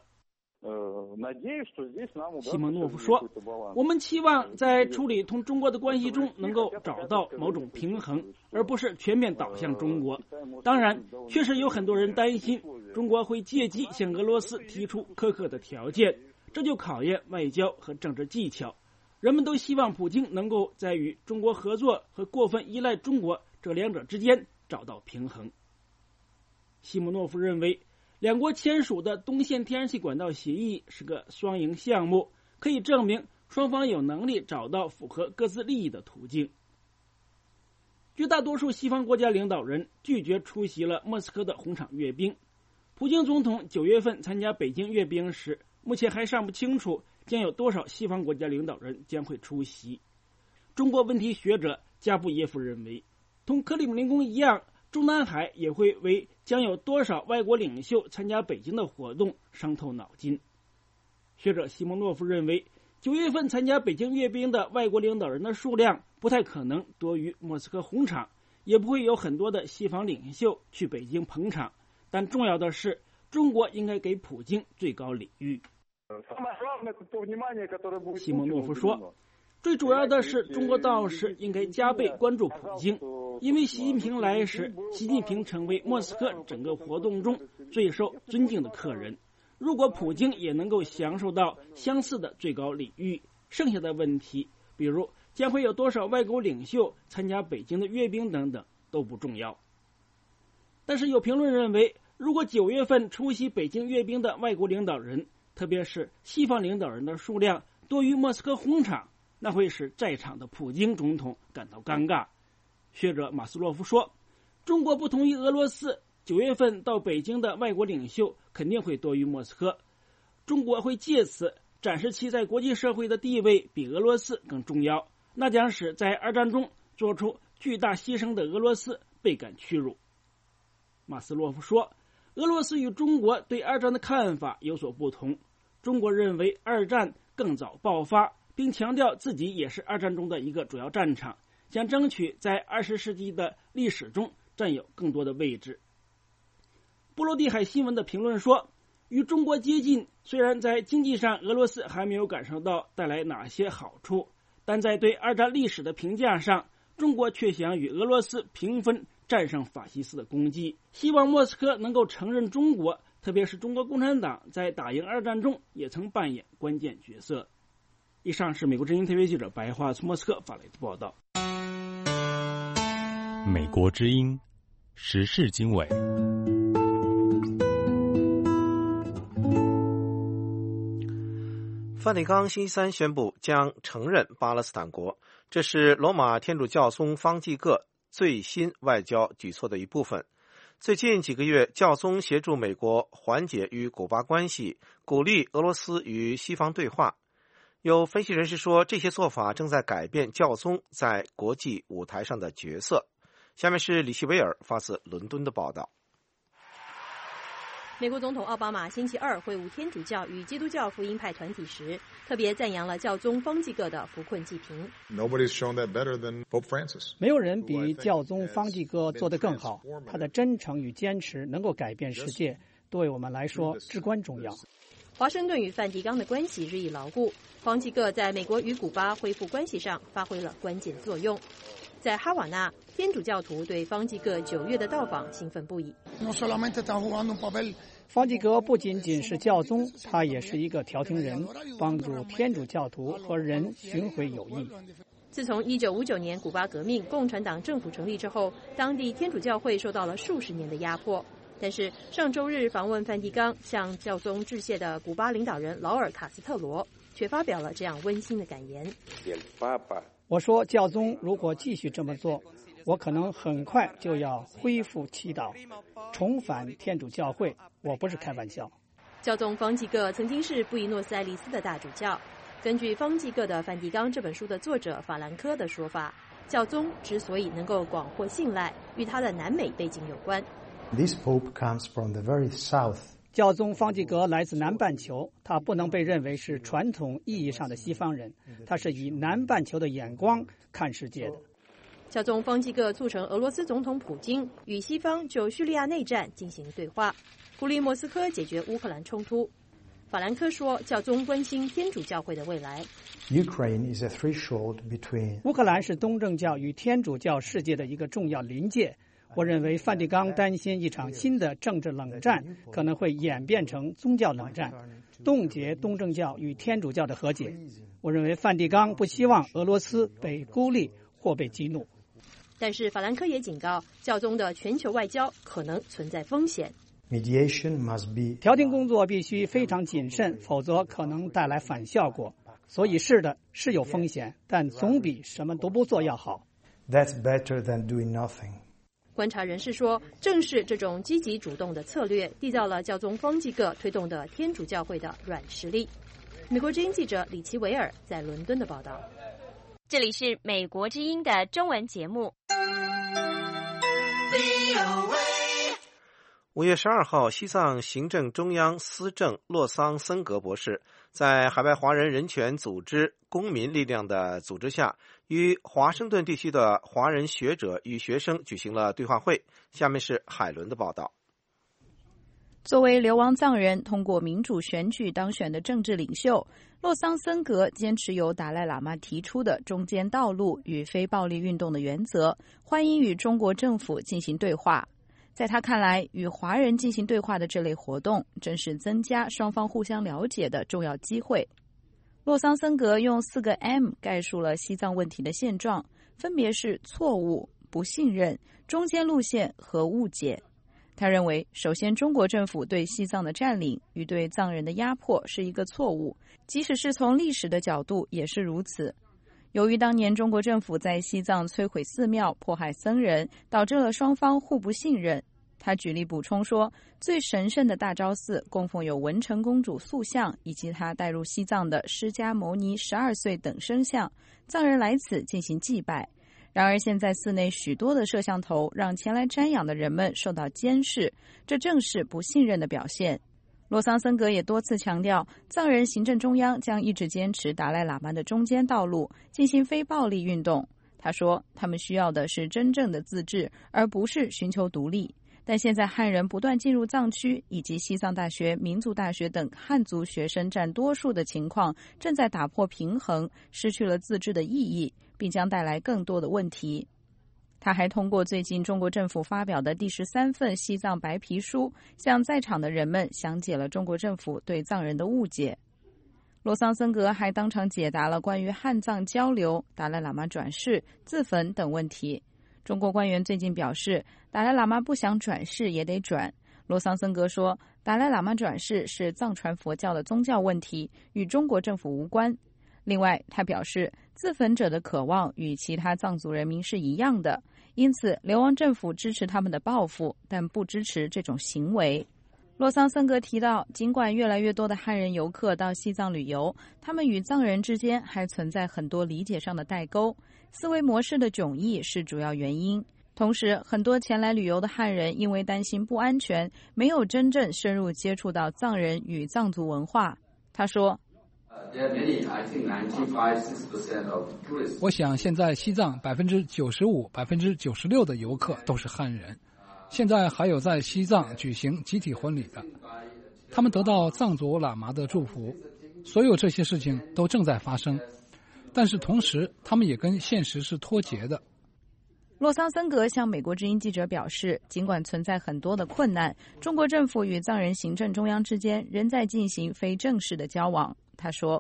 Speaker 9: 西蒙诺夫说，我们期望在处理同中国的关系中能够找到某种平衡，而不是全面倒向中国。当然，确实有很多人担心中国会借机向俄罗斯提出苛刻的条件，这就考验外交和政治技巧。人们都希望普京能够在与中国合作和过分依赖中国这两者之间找到平衡。西蒙诺夫认为，两国签署的东线天然气管道协议是个双赢项目，可以证明双方有能力找到符合各自利益的途径。绝大多数西方国家领导人拒绝出席了莫斯科的红场阅兵。普京总统九月份参加北京阅兵时，目前还尚不清楚将有多少西方国家领导人将会出席。中国问题学者加布耶夫认为，同克里姆林宫一样，中南海也会为将有多少外国领袖参加北京的活动伤透脑筋。学者西蒙诺夫认为，九月份参加北京阅兵的外国领导人的数量不太可能多于莫斯科红场，也不会有很多的西方领袖去北京捧场，但重要的是，中国应该给普京最高礼遇。西蒙诺夫说，最主要的是中国到时应该加倍关注普京，因为习近平来时，习近平成为莫斯科整个活动中最受尊敬的客人。如果普京也能够享受到相似的最高礼遇，剩下的问题，比如将会有多少外国领袖参加北京的阅兵等等，都不重要。但是有评论认为，如果九月份出席北京阅兵的外国领导人，特别是西方领导人的数量多于莫斯科红场，那会使在场的普京总统感到尴尬。学者马斯洛夫说，中国不同于俄罗斯，九月份到北京的外国领袖肯定会多于莫斯科，中国会借此展示其在国际社会的地位比俄罗斯更重要，那将使在二战中做出巨大牺牲的俄罗斯倍感屈辱。马斯洛夫说，俄罗斯与中国对二战的看法有所不同，中国认为二战更早爆发，并强调自己也是二战中的一个主要战场，将争取在二十世纪的历史中占有更多的位置。波罗的海新闻的评论说，与中国接近，虽然在经济上俄罗斯还没有感受到带来哪些好处，但在对二战历史的评价上，中国却想与俄罗斯平分战胜法西斯的功绩，希望莫斯科能够承认中国，特别是中国共产党在打赢二战中也曾扮演关键角色。以上是美国之音特约记者白桦从莫斯科发来的报道。
Speaker 10: 美国之音时事经纬。
Speaker 4: 梵蒂冈星期三宣布将承认巴勒斯坦国，这是罗马天主教宗方济各最新外交举措的一部分。最近几个月，教宗协助美国缓解与古巴关系，鼓励俄罗斯与西方对话。有分析人士说，这些做法正在改变教宗在国际舞台上的角色。下面是李希维尔发自伦敦的报道。
Speaker 13: 美国总统奥巴马星期二会晤天主教与基督教福音派团体时，特别赞扬了教宗方济各的扶困济贫。
Speaker 7: 没有人比教宗方济各做得更好，他的真诚与坚持能够改变世界，对我们来说至关重要。
Speaker 13: 华盛顿与梵蒂冈的关系日益牢固，方济各在美国与古巴恢复关系上发挥了关键作用。在哈瓦那，天主教徒对方济各九月的到访兴奋不已。
Speaker 7: 方济各不仅仅是教宗，他也是一个调停人，帮助天主教徒和人寻回友谊。
Speaker 13: 自从一九五九年古巴革命、共产党政府成立之后，当地天主教会受到了数十年的压迫。但是上周日访问梵蒂冈向教宗致谢的古巴领导人劳尔·卡斯特罗却发表了这样温馨的感言。
Speaker 7: 我说，教宗如果继续这么做，我可能很快就要恢复祈祷，重返天主教会。我不是开玩笑。
Speaker 13: 教宗方济各曾经是布宜诺斯艾利斯的大主教。根据方济各的《梵蒂冈》这本书的作者法兰科的说法，教宗之所以能够广获信赖，与他的南美背景有关。
Speaker 11: This Pope comes from the very south.
Speaker 7: 教宗方济各来自南半球，他不能被认为是传统意义上的西方人，他是以南半球的眼光看世界的。
Speaker 13: 教宗方济各促成俄罗斯总统普京与西方就叙利亚内战进行对话，鼓励莫斯科解决乌克兰冲突。法兰科说，教宗关心天主教会的未来。
Speaker 11: Ukraine is a threshold between.
Speaker 7: 乌克兰是东正教与天主教世界的一个重要临界。我认为梵蒂冈担心一场新的政治冷战可能会演变成宗教冷战，冻结东正教与天主教的和解。我认为梵蒂冈不希望俄罗斯被孤立或被激怒。
Speaker 13: 但是法兰科也警告，教宗的全球外交可能存在风险。
Speaker 11: Mediation must be.
Speaker 7: 调停工作必须非常谨慎，否则可能带来反效果。所以是的，是有风险，但总比什么都不做要好。
Speaker 11: That's better than doing nothing.
Speaker 13: 观察人士说，正是这种积极主动的策略，缔造了教宗方济各推动的天主教会的软实力。美国之音记者李奇维尔在伦敦的报道。
Speaker 12: 这里是美国之音的中文节目。
Speaker 4: 五月十二号，西藏行政中央司政洛桑森格博士在海外华人人权组织公民力量的组织下，与华盛顿地区的华人学者与学生举行了对话会。下面是海伦的报道。
Speaker 24: 作为流亡藏人通过民主选举当选的政治领袖，洛桑森格坚持由达赖喇嘛提出的中间道路与非暴力运动的原则，欢迎与中国政府进行对话。在他看来，与华人进行对话的这类活动正是增加双方互相了解的重要机会。洛桑森格用四个 M 概述了西藏问题的现状，分别是错误、不信任、中间路线和误解。他认为，首先中国政府对西藏的占领与对藏人的压迫是一个错误，即使是从历史的角度也是如此。由于当年中国政府在西藏摧毁寺庙、迫害僧人，导致了双方互不信任。他举例补充说，最神圣的大昭寺供奉有文成公主塑像以及他带入西藏的释迦牟尼十二岁等身像，藏人来此进行祭拜。然而现在寺内许多的摄像头让前来瞻仰的人们受到监视，这正是不信任的表现。洛洛桑森格也多次强调，藏人行政中央将一直坚持达赖喇嘛的中间道路，进行非暴力运动。他说，他们需要的是真正的自治，而不是寻求独立。但现在汉人不断进入藏区，以及西藏大学、民族大学等汉族学生占多数的情况，正在打破平衡，失去了自治的意义，并将带来更多的问题。他还通过最近中国政府发表的第十三份西藏白皮书，向在场的人们详解了中国政府对藏人的误解。洛桑森格还当场解答了关于汉藏交流、达赖喇嘛转世、自焚等问题。中国官员最近表示，达赖喇嘛不想转世也得转。罗桑森格说，达赖喇嘛转世是藏传佛教的宗教问题，与中国政府无关。另外，他表示，自焚者的渴望与其他藏族人民是一样的，因此流亡政府支持他们的报复，但不支持这种行为。洛桑森格提到，尽管越来越多的汉人游客到西藏旅游，他们与藏人之间还存在很多理解上的代沟，思维模式的迥异是主要原因。同时，很多前来旅游的汉人因为担心不安全，没有真正深入接触到藏人与藏族文化。他说，
Speaker 1: 我想现在西藏百分之九十五、百分之九十六的游客都是汉人。现在还有在西藏举行集体婚礼的，他们得到藏族喇嘛的祝福。所有这些事情都正在发生，但是同时他们也跟现实是脱节的。
Speaker 24: 洛桑森格向美国之音记者表示，尽管存在很多的困难，中国政府与藏人行政中央之间仍在进行非正式的交往。他说，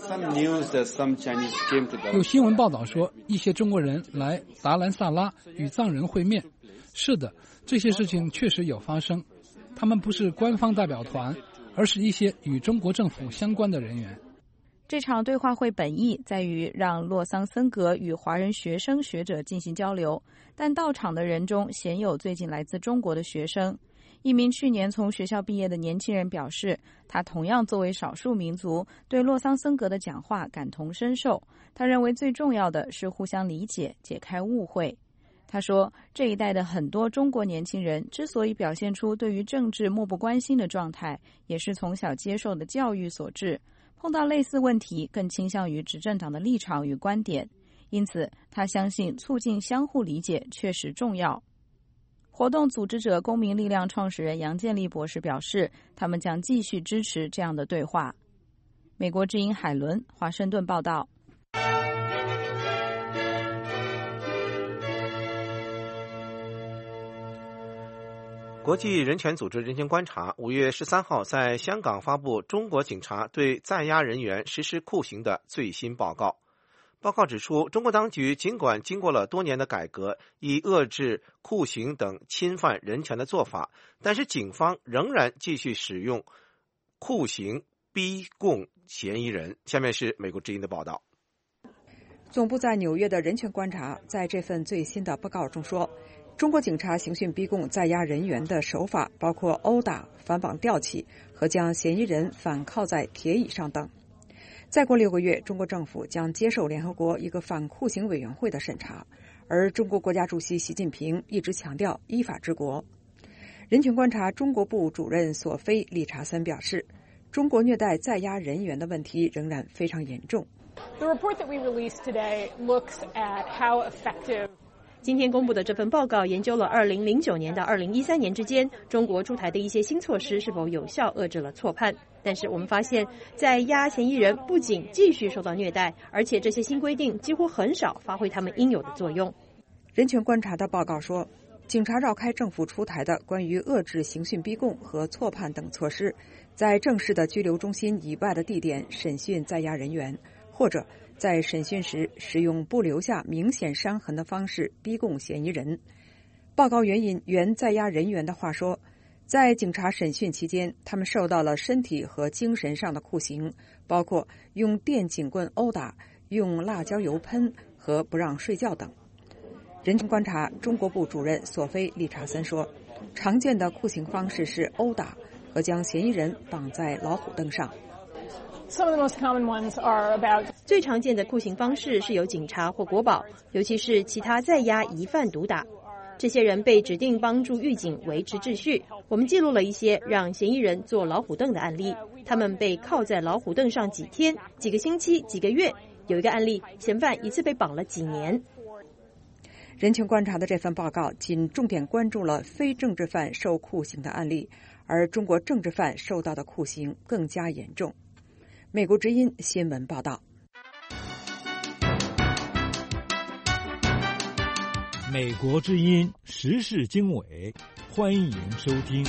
Speaker 1: 有新闻报道说，一些中国人来达兰萨拉与藏人会面。是的，这些事情确实有发生，他们不是官方代表团，而是一些与中国政府相关的人员。
Speaker 24: 这场对话会本意在于让洛桑森格与华人学生学者进行交流，但到场的人中鲜有最近来自中国的学生。一名去年从学校毕业的年轻人表示，他同样作为少数民族，对洛桑森格的讲话感同身受。他认为最重要的是互相理解，解开误会。他说，这一代的很多中国年轻人之所以表现出对于政治漠不关心的状态，也是从小接受的教育所致，碰到类似问题更倾向于执政党的立场与观点。因此，他相信促进相互理解确实重要。活动组织者公民力量创始人杨建立博士表示，他们将继续支持这样的对话。美国之音海伦，华盛顿报道。
Speaker 4: 国际人权组织人权观察五月十三号在香港发布中国警察对在押人员实施酷刑的最新报告。报告指出，中国当局尽管经过了多年的改革，以遏制酷刑等侵犯人权的做法，但是警方仍然继续使用酷刑逼供嫌疑人。下面是美国之音的报道。
Speaker 8: 总部在纽约的人权观察在这份最新的报告中说，中国警察刑讯逼供在押人员的手法包括殴打、反绑吊起和将嫌疑人反铐在铁椅上等。再过六个月，中国政府将接受联合国一个反酷刑委员会的审查，而中国国家主席习近平一直强调依法治国。人权观察中国部主任索菲·理查森表示，中国虐待在押人员的问题仍然非常严重。
Speaker 14: The report that we released today looks at how effective
Speaker 13: 今天公布的这份报告研究了二零零九年到二零一三年之间中国出台的一些新措施是否有效遏制了错判。但是我们发现，在押嫌疑人不仅继续受到虐待，而且这些新规定几乎很少发挥他们应有的作用。
Speaker 8: 人权观察的报告说，警察绕开政府出台的关于遏制刑讯逼供和错判等措施，在正式的拘留中心以外的地点审讯在押人员，或者在审讯时使用不留下明显伤痕的方式逼供嫌疑人。报告援引原在押人员的话说，在警察审讯期间，他们受到了身体和精神上的酷刑，包括用电警棍殴打、用辣椒油喷和不让睡觉等。人权观察中国部主任索菲·理查森说，常见的酷刑方式是殴打和将嫌疑人绑在老虎凳上。
Speaker 14: Some of the most common ones are about
Speaker 13: 最常见的酷刑方式是由警察或国保，尤其是其他在押疑犯毒打。 这些人被指定帮助狱警维持秩序。我们记录了一些让嫌疑人坐老虎凳的案例，他们被铐在老虎凳上几天、几个星期、几个月。有一个案例，嫌犯一次被绑了几年。
Speaker 8: 人权观察的这份报告仅重点关注了非政治犯受酷刑的案例，而中国政治犯受到的酷刑更加严重。美国之音新闻报道。
Speaker 5: 美国之音时事经纬，欢迎收听。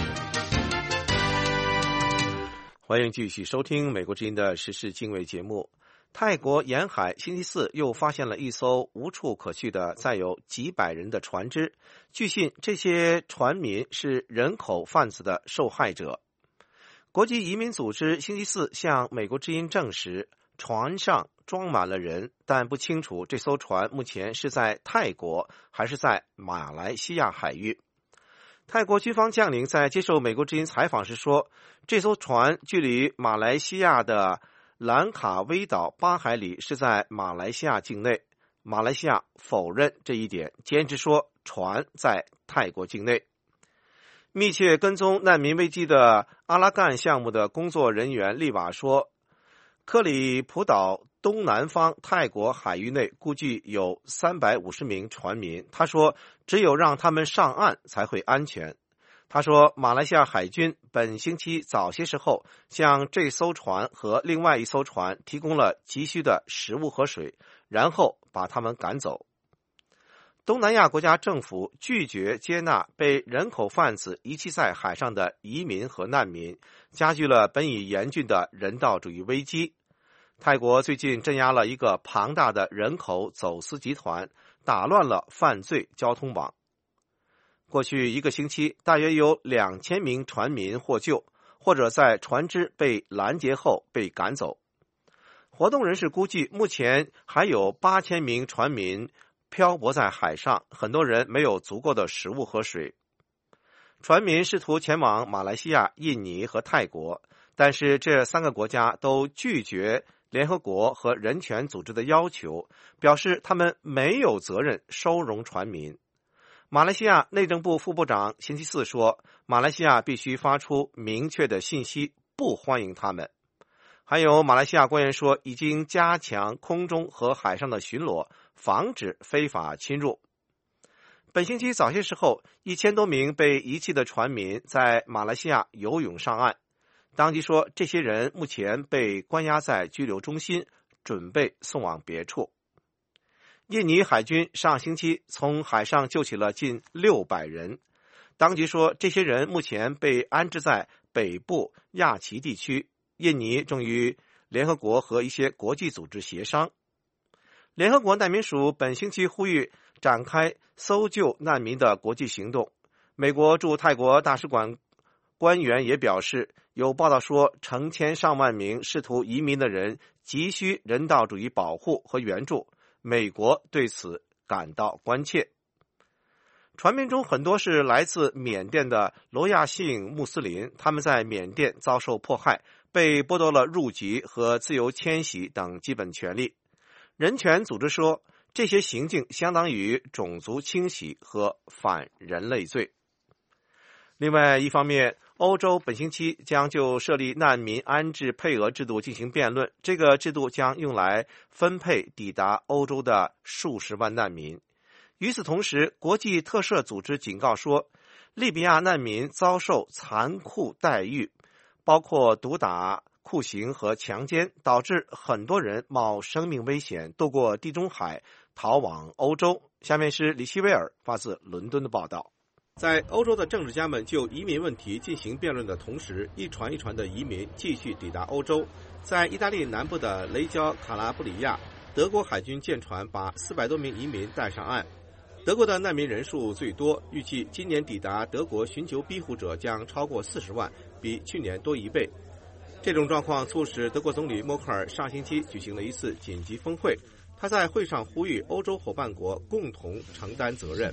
Speaker 4: 欢迎继续收听美国之音的时事经纬节目。泰国沿海星期四又发现了一艘无处可去的载有几百人的船只，据信这些船民是人口贩子的受害者。国际移民组织星期四向美国之音证实，船上装满了人，但不清楚这艘船目前是在泰国还是在马来西亚海域。泰国军方将领在接受美国之音采访时说，这艘船距离马来西亚的兰卡威岛八海里，是在马来西亚境内。马来西亚否认这一点，坚持说船在泰国境内。密切跟踪难民危机的阿拉干项目的工作人员利瓦说，克里普岛东南方泰国海域内估计有三百五十名船民。他说，只有让他们上岸才会安全。他说，马来西亚海军本星期早些时候向这艘船和另外一艘船提供了急需的食物和水，然后把他们赶走。东南亚国家政府拒绝接纳被人口贩子遗弃在海上的移民和难民，加剧了本已严峻的人道主义危机。泰国最近镇压了一个庞大的人口走私集团，打乱了犯罪交通网。过去一个星期，大约有两千名船民获救，或者在船只被拦截后被赶走。活动人士估计，目前还有八千名船民漂泊在海上，很多人没有足够的食物和水。船民试图前往马来西亚、印尼和泰国，但是这三个国家都拒绝联合国和人权组织的要求，表示他们没有责任收容船民。马来西亚内政部副部长星期四说，马来西亚必须发出明确的信息，不欢迎他们。还有马来西亚官员说，已经加强空中和海上的巡逻，防止非法侵入。本星期早些时候，一千多名被遗弃的船民在马来西亚游泳上岸。当局说，这些人目前被关押在拘留中心，准备送往别处。印尼海军上星期从海上救起了近六百人，当局说，这些人目前被安置在北部亚齐地区。印尼正与联合国和一些国际组织协商。联合国难民署本星期呼吁展开搜救难民的国际行动。美国驻泰国大使馆官员也表示，有报道说，成千上万名试图移民的人急需人道主义保护和援助，美国对此感到关切。船民中很多是来自缅甸的罗亚姓穆斯林，他们在缅甸遭受迫害，被剥夺了入籍和自由迁徙等基本权利。人权组织说，这些行径相当于种族清洗和反人类罪。另外一方面，欧洲本星期将就设立难民安置配额制度进行辩论，这个制度将用来分配抵达欧洲的数十万难民。与此同时，国际特赦组织警告说，利比亚难民遭受残酷待遇，包括毒打、酷刑和强奸，导致很多人冒生命危险渡过地中海逃往欧洲。下面是李希威尔发自伦敦的报道。在欧洲的政治家们就移民问题进行辩论的同时，一船一船的移民继续抵达欧洲。在意大利南部的雷焦卡拉布里亚，德国海军舰船把四百多名移民带上岸。德国的难民人数最多，预计今年抵达德国寻求庇护者将超过四十万，比去年多一倍。这种状况促使德国总理默克尔上星期举行了一次紧急峰会，他在会上呼吁欧洲伙伴国共同承担责任。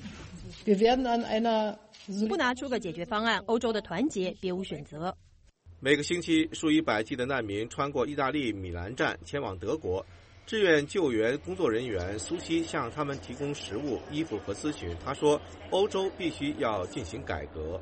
Speaker 13: 不拿出个解决方案，欧洲的团结别无选择。
Speaker 4: 每个星期，数以百计的难民穿过意大利米兰站前往德国。 志愿救援工作人员苏西向他们提供食物、衣服和咨询。他说，欧洲必须要进行改革。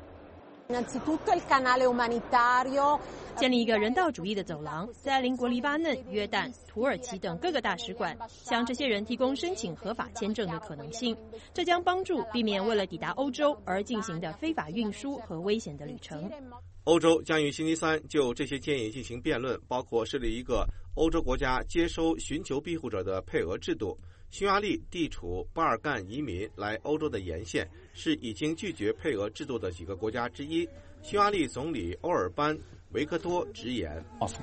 Speaker 13: 建立一个人道主义的走廊，在邻国黎巴嫩、约旦、土耳其等各个大使馆向这些人提供申请合法签证的可能性，这将帮助避免为了抵达欧洲而进行的非法运输和危险的旅程。
Speaker 4: 欧洲将于星期三就这些建议进行辩论，包括设立一个欧洲国家接收寻求庇护者的配额制度。匈牙利地处巴尔干移民来欧洲的沿线，是已经拒绝配额制度的几个国家之一。匈牙利总理欧尔班维克多直言：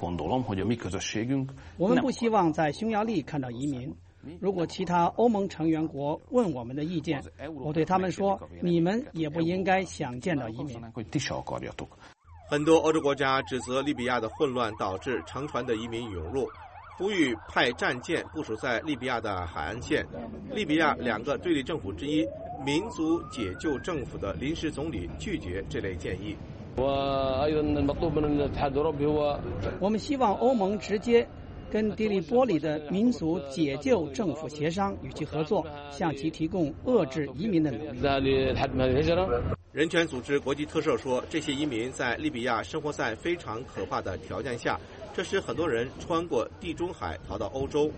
Speaker 7: 我们不希望在匈牙利看到移民。如果其他欧盟成员国问我们的意见，我对他们说，你们也不应该想见到移民。
Speaker 4: 很多欧洲国家指责利比亚的混乱导致乘船的移民涌入，呼吁派战舰部署在利比亚的海岸线。利比亚两个对立政府之一民族解救政府的临时总理拒绝这类建议。
Speaker 7: 我们希望欧盟直接跟迪利波里的民族解救政府协商，与其合作，向其提供遏制移民的能力。
Speaker 4: 人权组织国际特赦说，这些移民在利比亚生活在非常可怕的条件下，这使很多人穿过地中海逃到欧洲。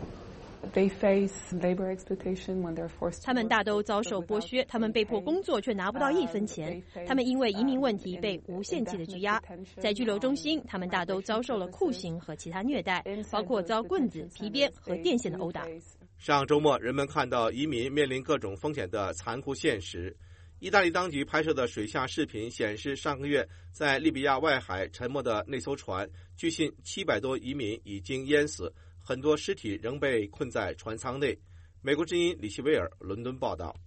Speaker 13: 他们大都遭受剥削，他们被迫工作却拿不到一分钱，他们因为移民问题被无限期的拘押。在拘留中心，他们大都遭受了酷刑和其他虐待，包括遭棍子、皮鞭和电线的殴打。
Speaker 4: 上周末，人们看到移民面临各种风险的残酷现实。意大利当局拍摄的水下视频显示，上个月在利比亚外海沉没的那艘船，据信七百多移民已经淹死，很多尸体仍被困在船舱内。美国之音李希威尔伦敦报道。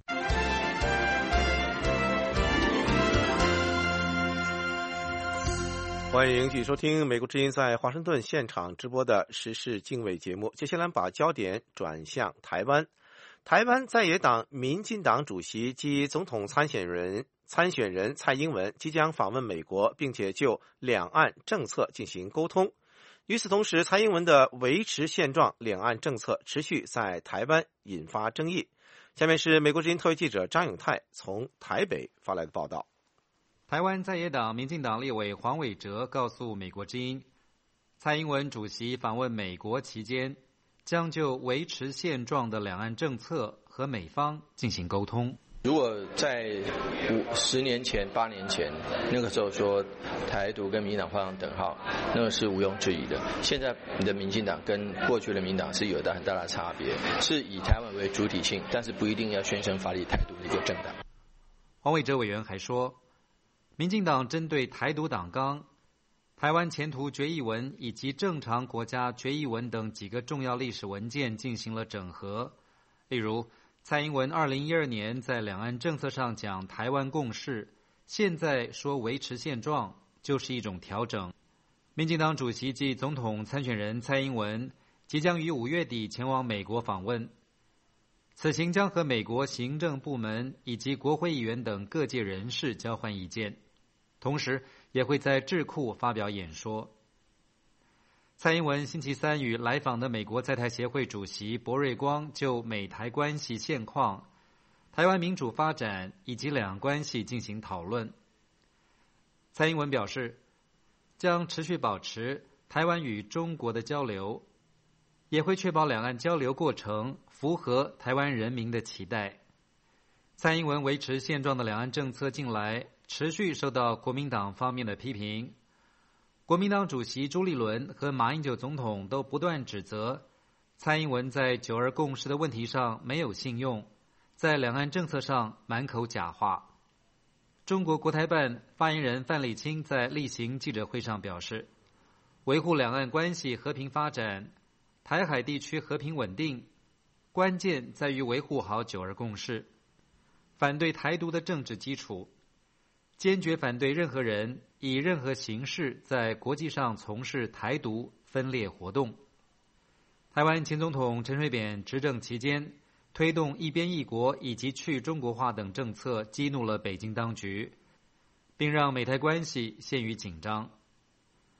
Speaker 4: 欢迎继续收听美国之音在华盛顿现场直播的时事经纬节目。接下来把焦点转向台湾。台湾在野党民进党主席及总统参选人参选人蔡英文即将访问美国，并且就两岸政策进行沟通。与此同时，蔡英文的维持现状两岸政策持续在台湾引发争议。下面是美国之音特约记者张永泰从台北发来的报道。
Speaker 15: 台湾在野党民进党立委黄伟哲告诉美国之音，蔡英文主席访问美国期间将就维持现状的两岸政策和美方进行沟通。
Speaker 16: 如果在五十年前、八年前，那个时候说台独跟民进党画上等号，那个是毋庸置疑的。现在你的民进党跟过去的民进党是有的很大的差别，是以台湾为主体性，但是不一定要宣称法理台独的一个政党。
Speaker 15: 黄伟哲委员还说，民进党针对台独党纲、台湾前途决议文以及正常国家决议文等几个重要历史文件进行了整合。例如，蔡英文二零一二年在两岸政策上讲台湾共识，现在说维持现状，就是一种调整。民进党主席及总统参选人蔡英文即将于五月底前往美国访问，此行将和美国行政部门以及国会议员等各界人士交换意见，同时也会在智库发表演说。蔡英文星期三与来访的美国在台协会主席博瑞光就美台关系现况、台湾民主发展以及两岸关系进行讨论。蔡英文表示，将持续保持台湾与中国的交流，也会确保两岸交流过程符合台湾人民的期待。蔡英文维持现状的两岸政策近来持续受到国民党方面的批评。国民党主席朱立伦和马英九总统都不断指责蔡英文在九二共识的问题上没有信用，在两岸政策上满口假话。中国国台办发言人范立清在例行记者会上表示，维护两岸关系和平发展、台海地区和平稳定，关键在于维护好九二共识，反对台独的政治基础，坚决反对任何人以任何形式在国际上从事台独分裂活动。台湾前总统陈水扁执政期间推动一边一国以及去中国化等政策，激怒了北京当局，并让美台关系陷于紧张。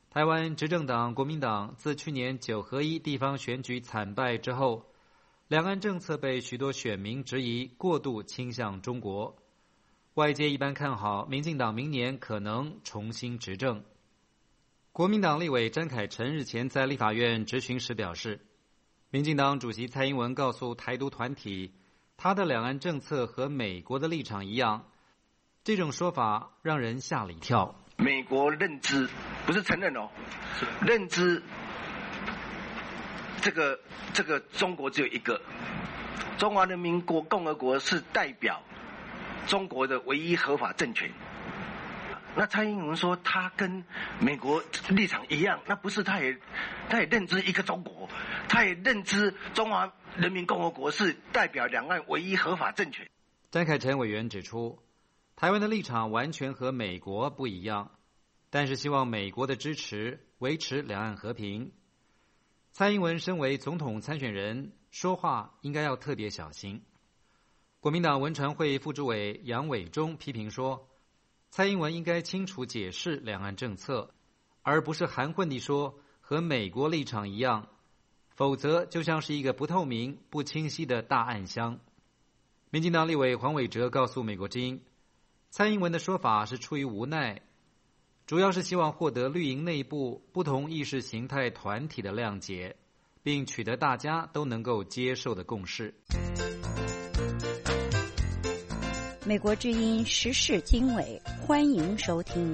Speaker 15: 台湾执政党国民党自去年九合一地方选举惨败之后，两岸政策被许多选民质疑过度倾向中国。外界一般看好民进党明年可能重新执政。国民党立委詹凯臣日前在立法院质询时表示，民进党主席蔡英文告诉台独团体，他的两岸政策和美国的立场一样，这种说法让人吓了一跳。
Speaker 3: 美国认知不是承认哦，认知这个这个中国只有一个，中华人民国共和国是代表中国的唯一合法政权。那蔡英文说他跟美国立场一样，那不是他也他也认知一个中国，他也认知中华人民共和国是代表两岸唯一合法政权。
Speaker 15: 詹凯臣委员指出，台湾的立场完全和美国不一样，但是希望美国的支持维持两岸和平。蔡英文身为总统参选人，说话应该要特别小心。国民党文传会副主委杨伟忠批评说，蔡英文应该清楚解释两岸政策，而不是含混地说和美国立场一样，否则就像是一个不透明、不清晰的大暗箱。民进党立委黄伟哲告诉美国之音，蔡英文的说法是出于无奈，主要是希望获得绿营内部不同意识形态团体的谅解，并取得大家都能够接受的共识。
Speaker 2: 美国之音时事经纬，欢迎收听。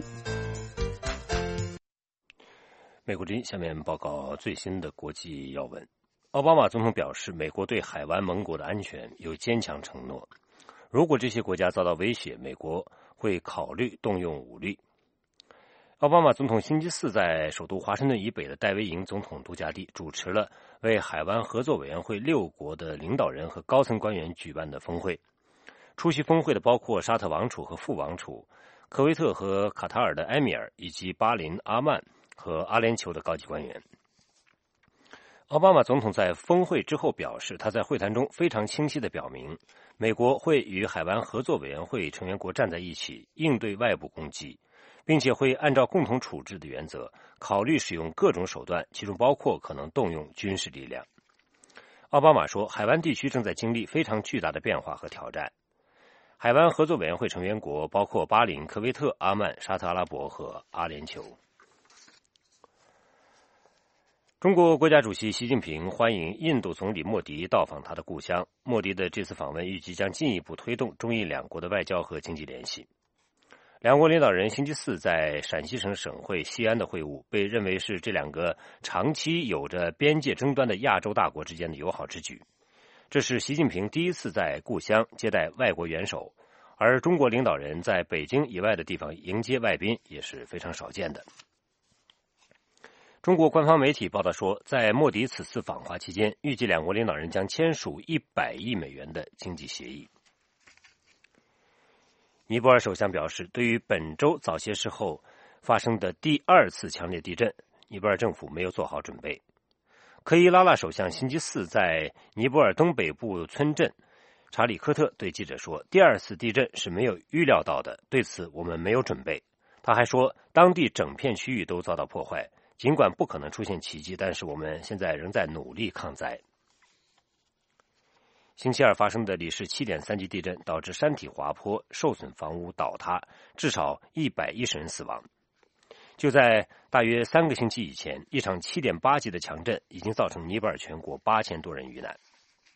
Speaker 6: 美国之音下面报告最新的国际要闻。奥巴马总统表示，美国对海湾盟国的安全有坚强承诺，如果这些国家遭到威胁，美国会考虑动用武力。奥巴马总统星期四在首都华盛顿以北的戴维营总统度假地主持了为海湾合作委员会六国的领导人和高层官员举办的峰会。出席峰会的包括沙特王储和副王储、科威特和卡塔尔的埃米尔，以及巴林、阿曼和阿联酋的高级官员。奥巴马总统在峰会之后表示，他在会谈中非常清晰地表明，美国会与海湾合作委员会成员国站在一起，应对外部攻击，并且会按照共同处置的原则，考虑使用各种手段，其中包括可能动用军事力量。奥巴马说，海湾地区正在经历非常巨大的变化和挑战。海湾合作委员会成员国包括巴林、科威特、阿曼、沙特阿拉伯和阿联酋。中国国家主席习近平欢迎印度总理莫迪到访他的故乡。莫迪的这次访问预计将进一步推动中印两国的外交和经济联系。两国领导人星期四在陕西省省会西安的会晤，被认为是这两个长期有着边界争端的亚洲大国之间的友好之举。这是习近平第一次在故乡接待外国元首，而中国领导人在北京以外的地方迎接外宾也是非常少见的。中国官方媒体报道说，在莫迪此次访华期间，预计两国领导人将签署一百亿美元的经济协议。尼泊尔首相表示，对于本周早些时候发生的第二次强烈地震，尼泊尔政府没有做好准备。科伊拉拉首相星期四在尼泊尔东北部村镇查里科特对记者说，第二次地震是没有预料到的，对此我们没有准备。他还说，当地整片区域都遭到破坏，尽管不可能出现奇迹，但是我们现在仍在努力抗灾。星期二发生的里氏 七点三 级地震导致山体滑坡，受损房屋倒塌，至少一百一十人死亡。就在大约三个星期以前，一场 七点八 级的强震已经造成尼泊尔全国八千多人遇难。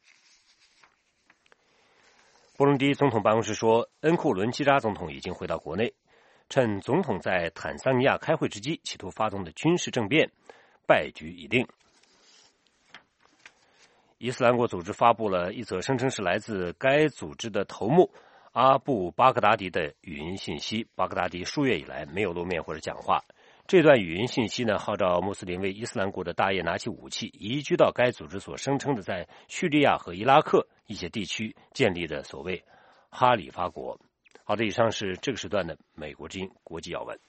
Speaker 6: 布隆迪总统办公室说，恩库伦基扎总统已经回到国内，趁总统在坦桑尼亚开会之际企图发动的军事政变败局已定。伊斯兰国组织发布了一则声称是来自该组织的头目阿布巴格达迪的语音信息。巴格达迪数月以来没有露面或者讲话。这段语音信息呢，号召穆斯林为伊斯兰国的大业拿起武器，移居到该组织所声称的在叙利亚和伊拉克一些地区建立的所谓哈里发国。好的，以上是这个时段的美国之音国际要闻。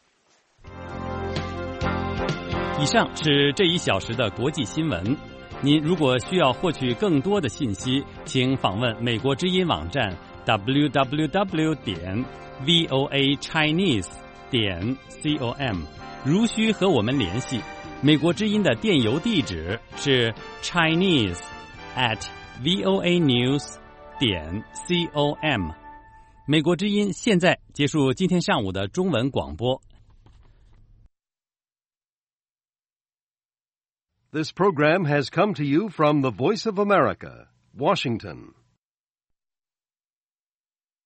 Speaker 10: 以上是这一小时的国际新闻。您如果需要获取更多的信息，请访问美国之音网站 double u double u double u 点 voa chinese 点 com。 如需和我们联系，美国之音的电邮地址是 Chinese at voanews 点 com。美国之音现在结束今天上午的中文广播。
Speaker 17: This program has come to you from the Voice of America, Washington.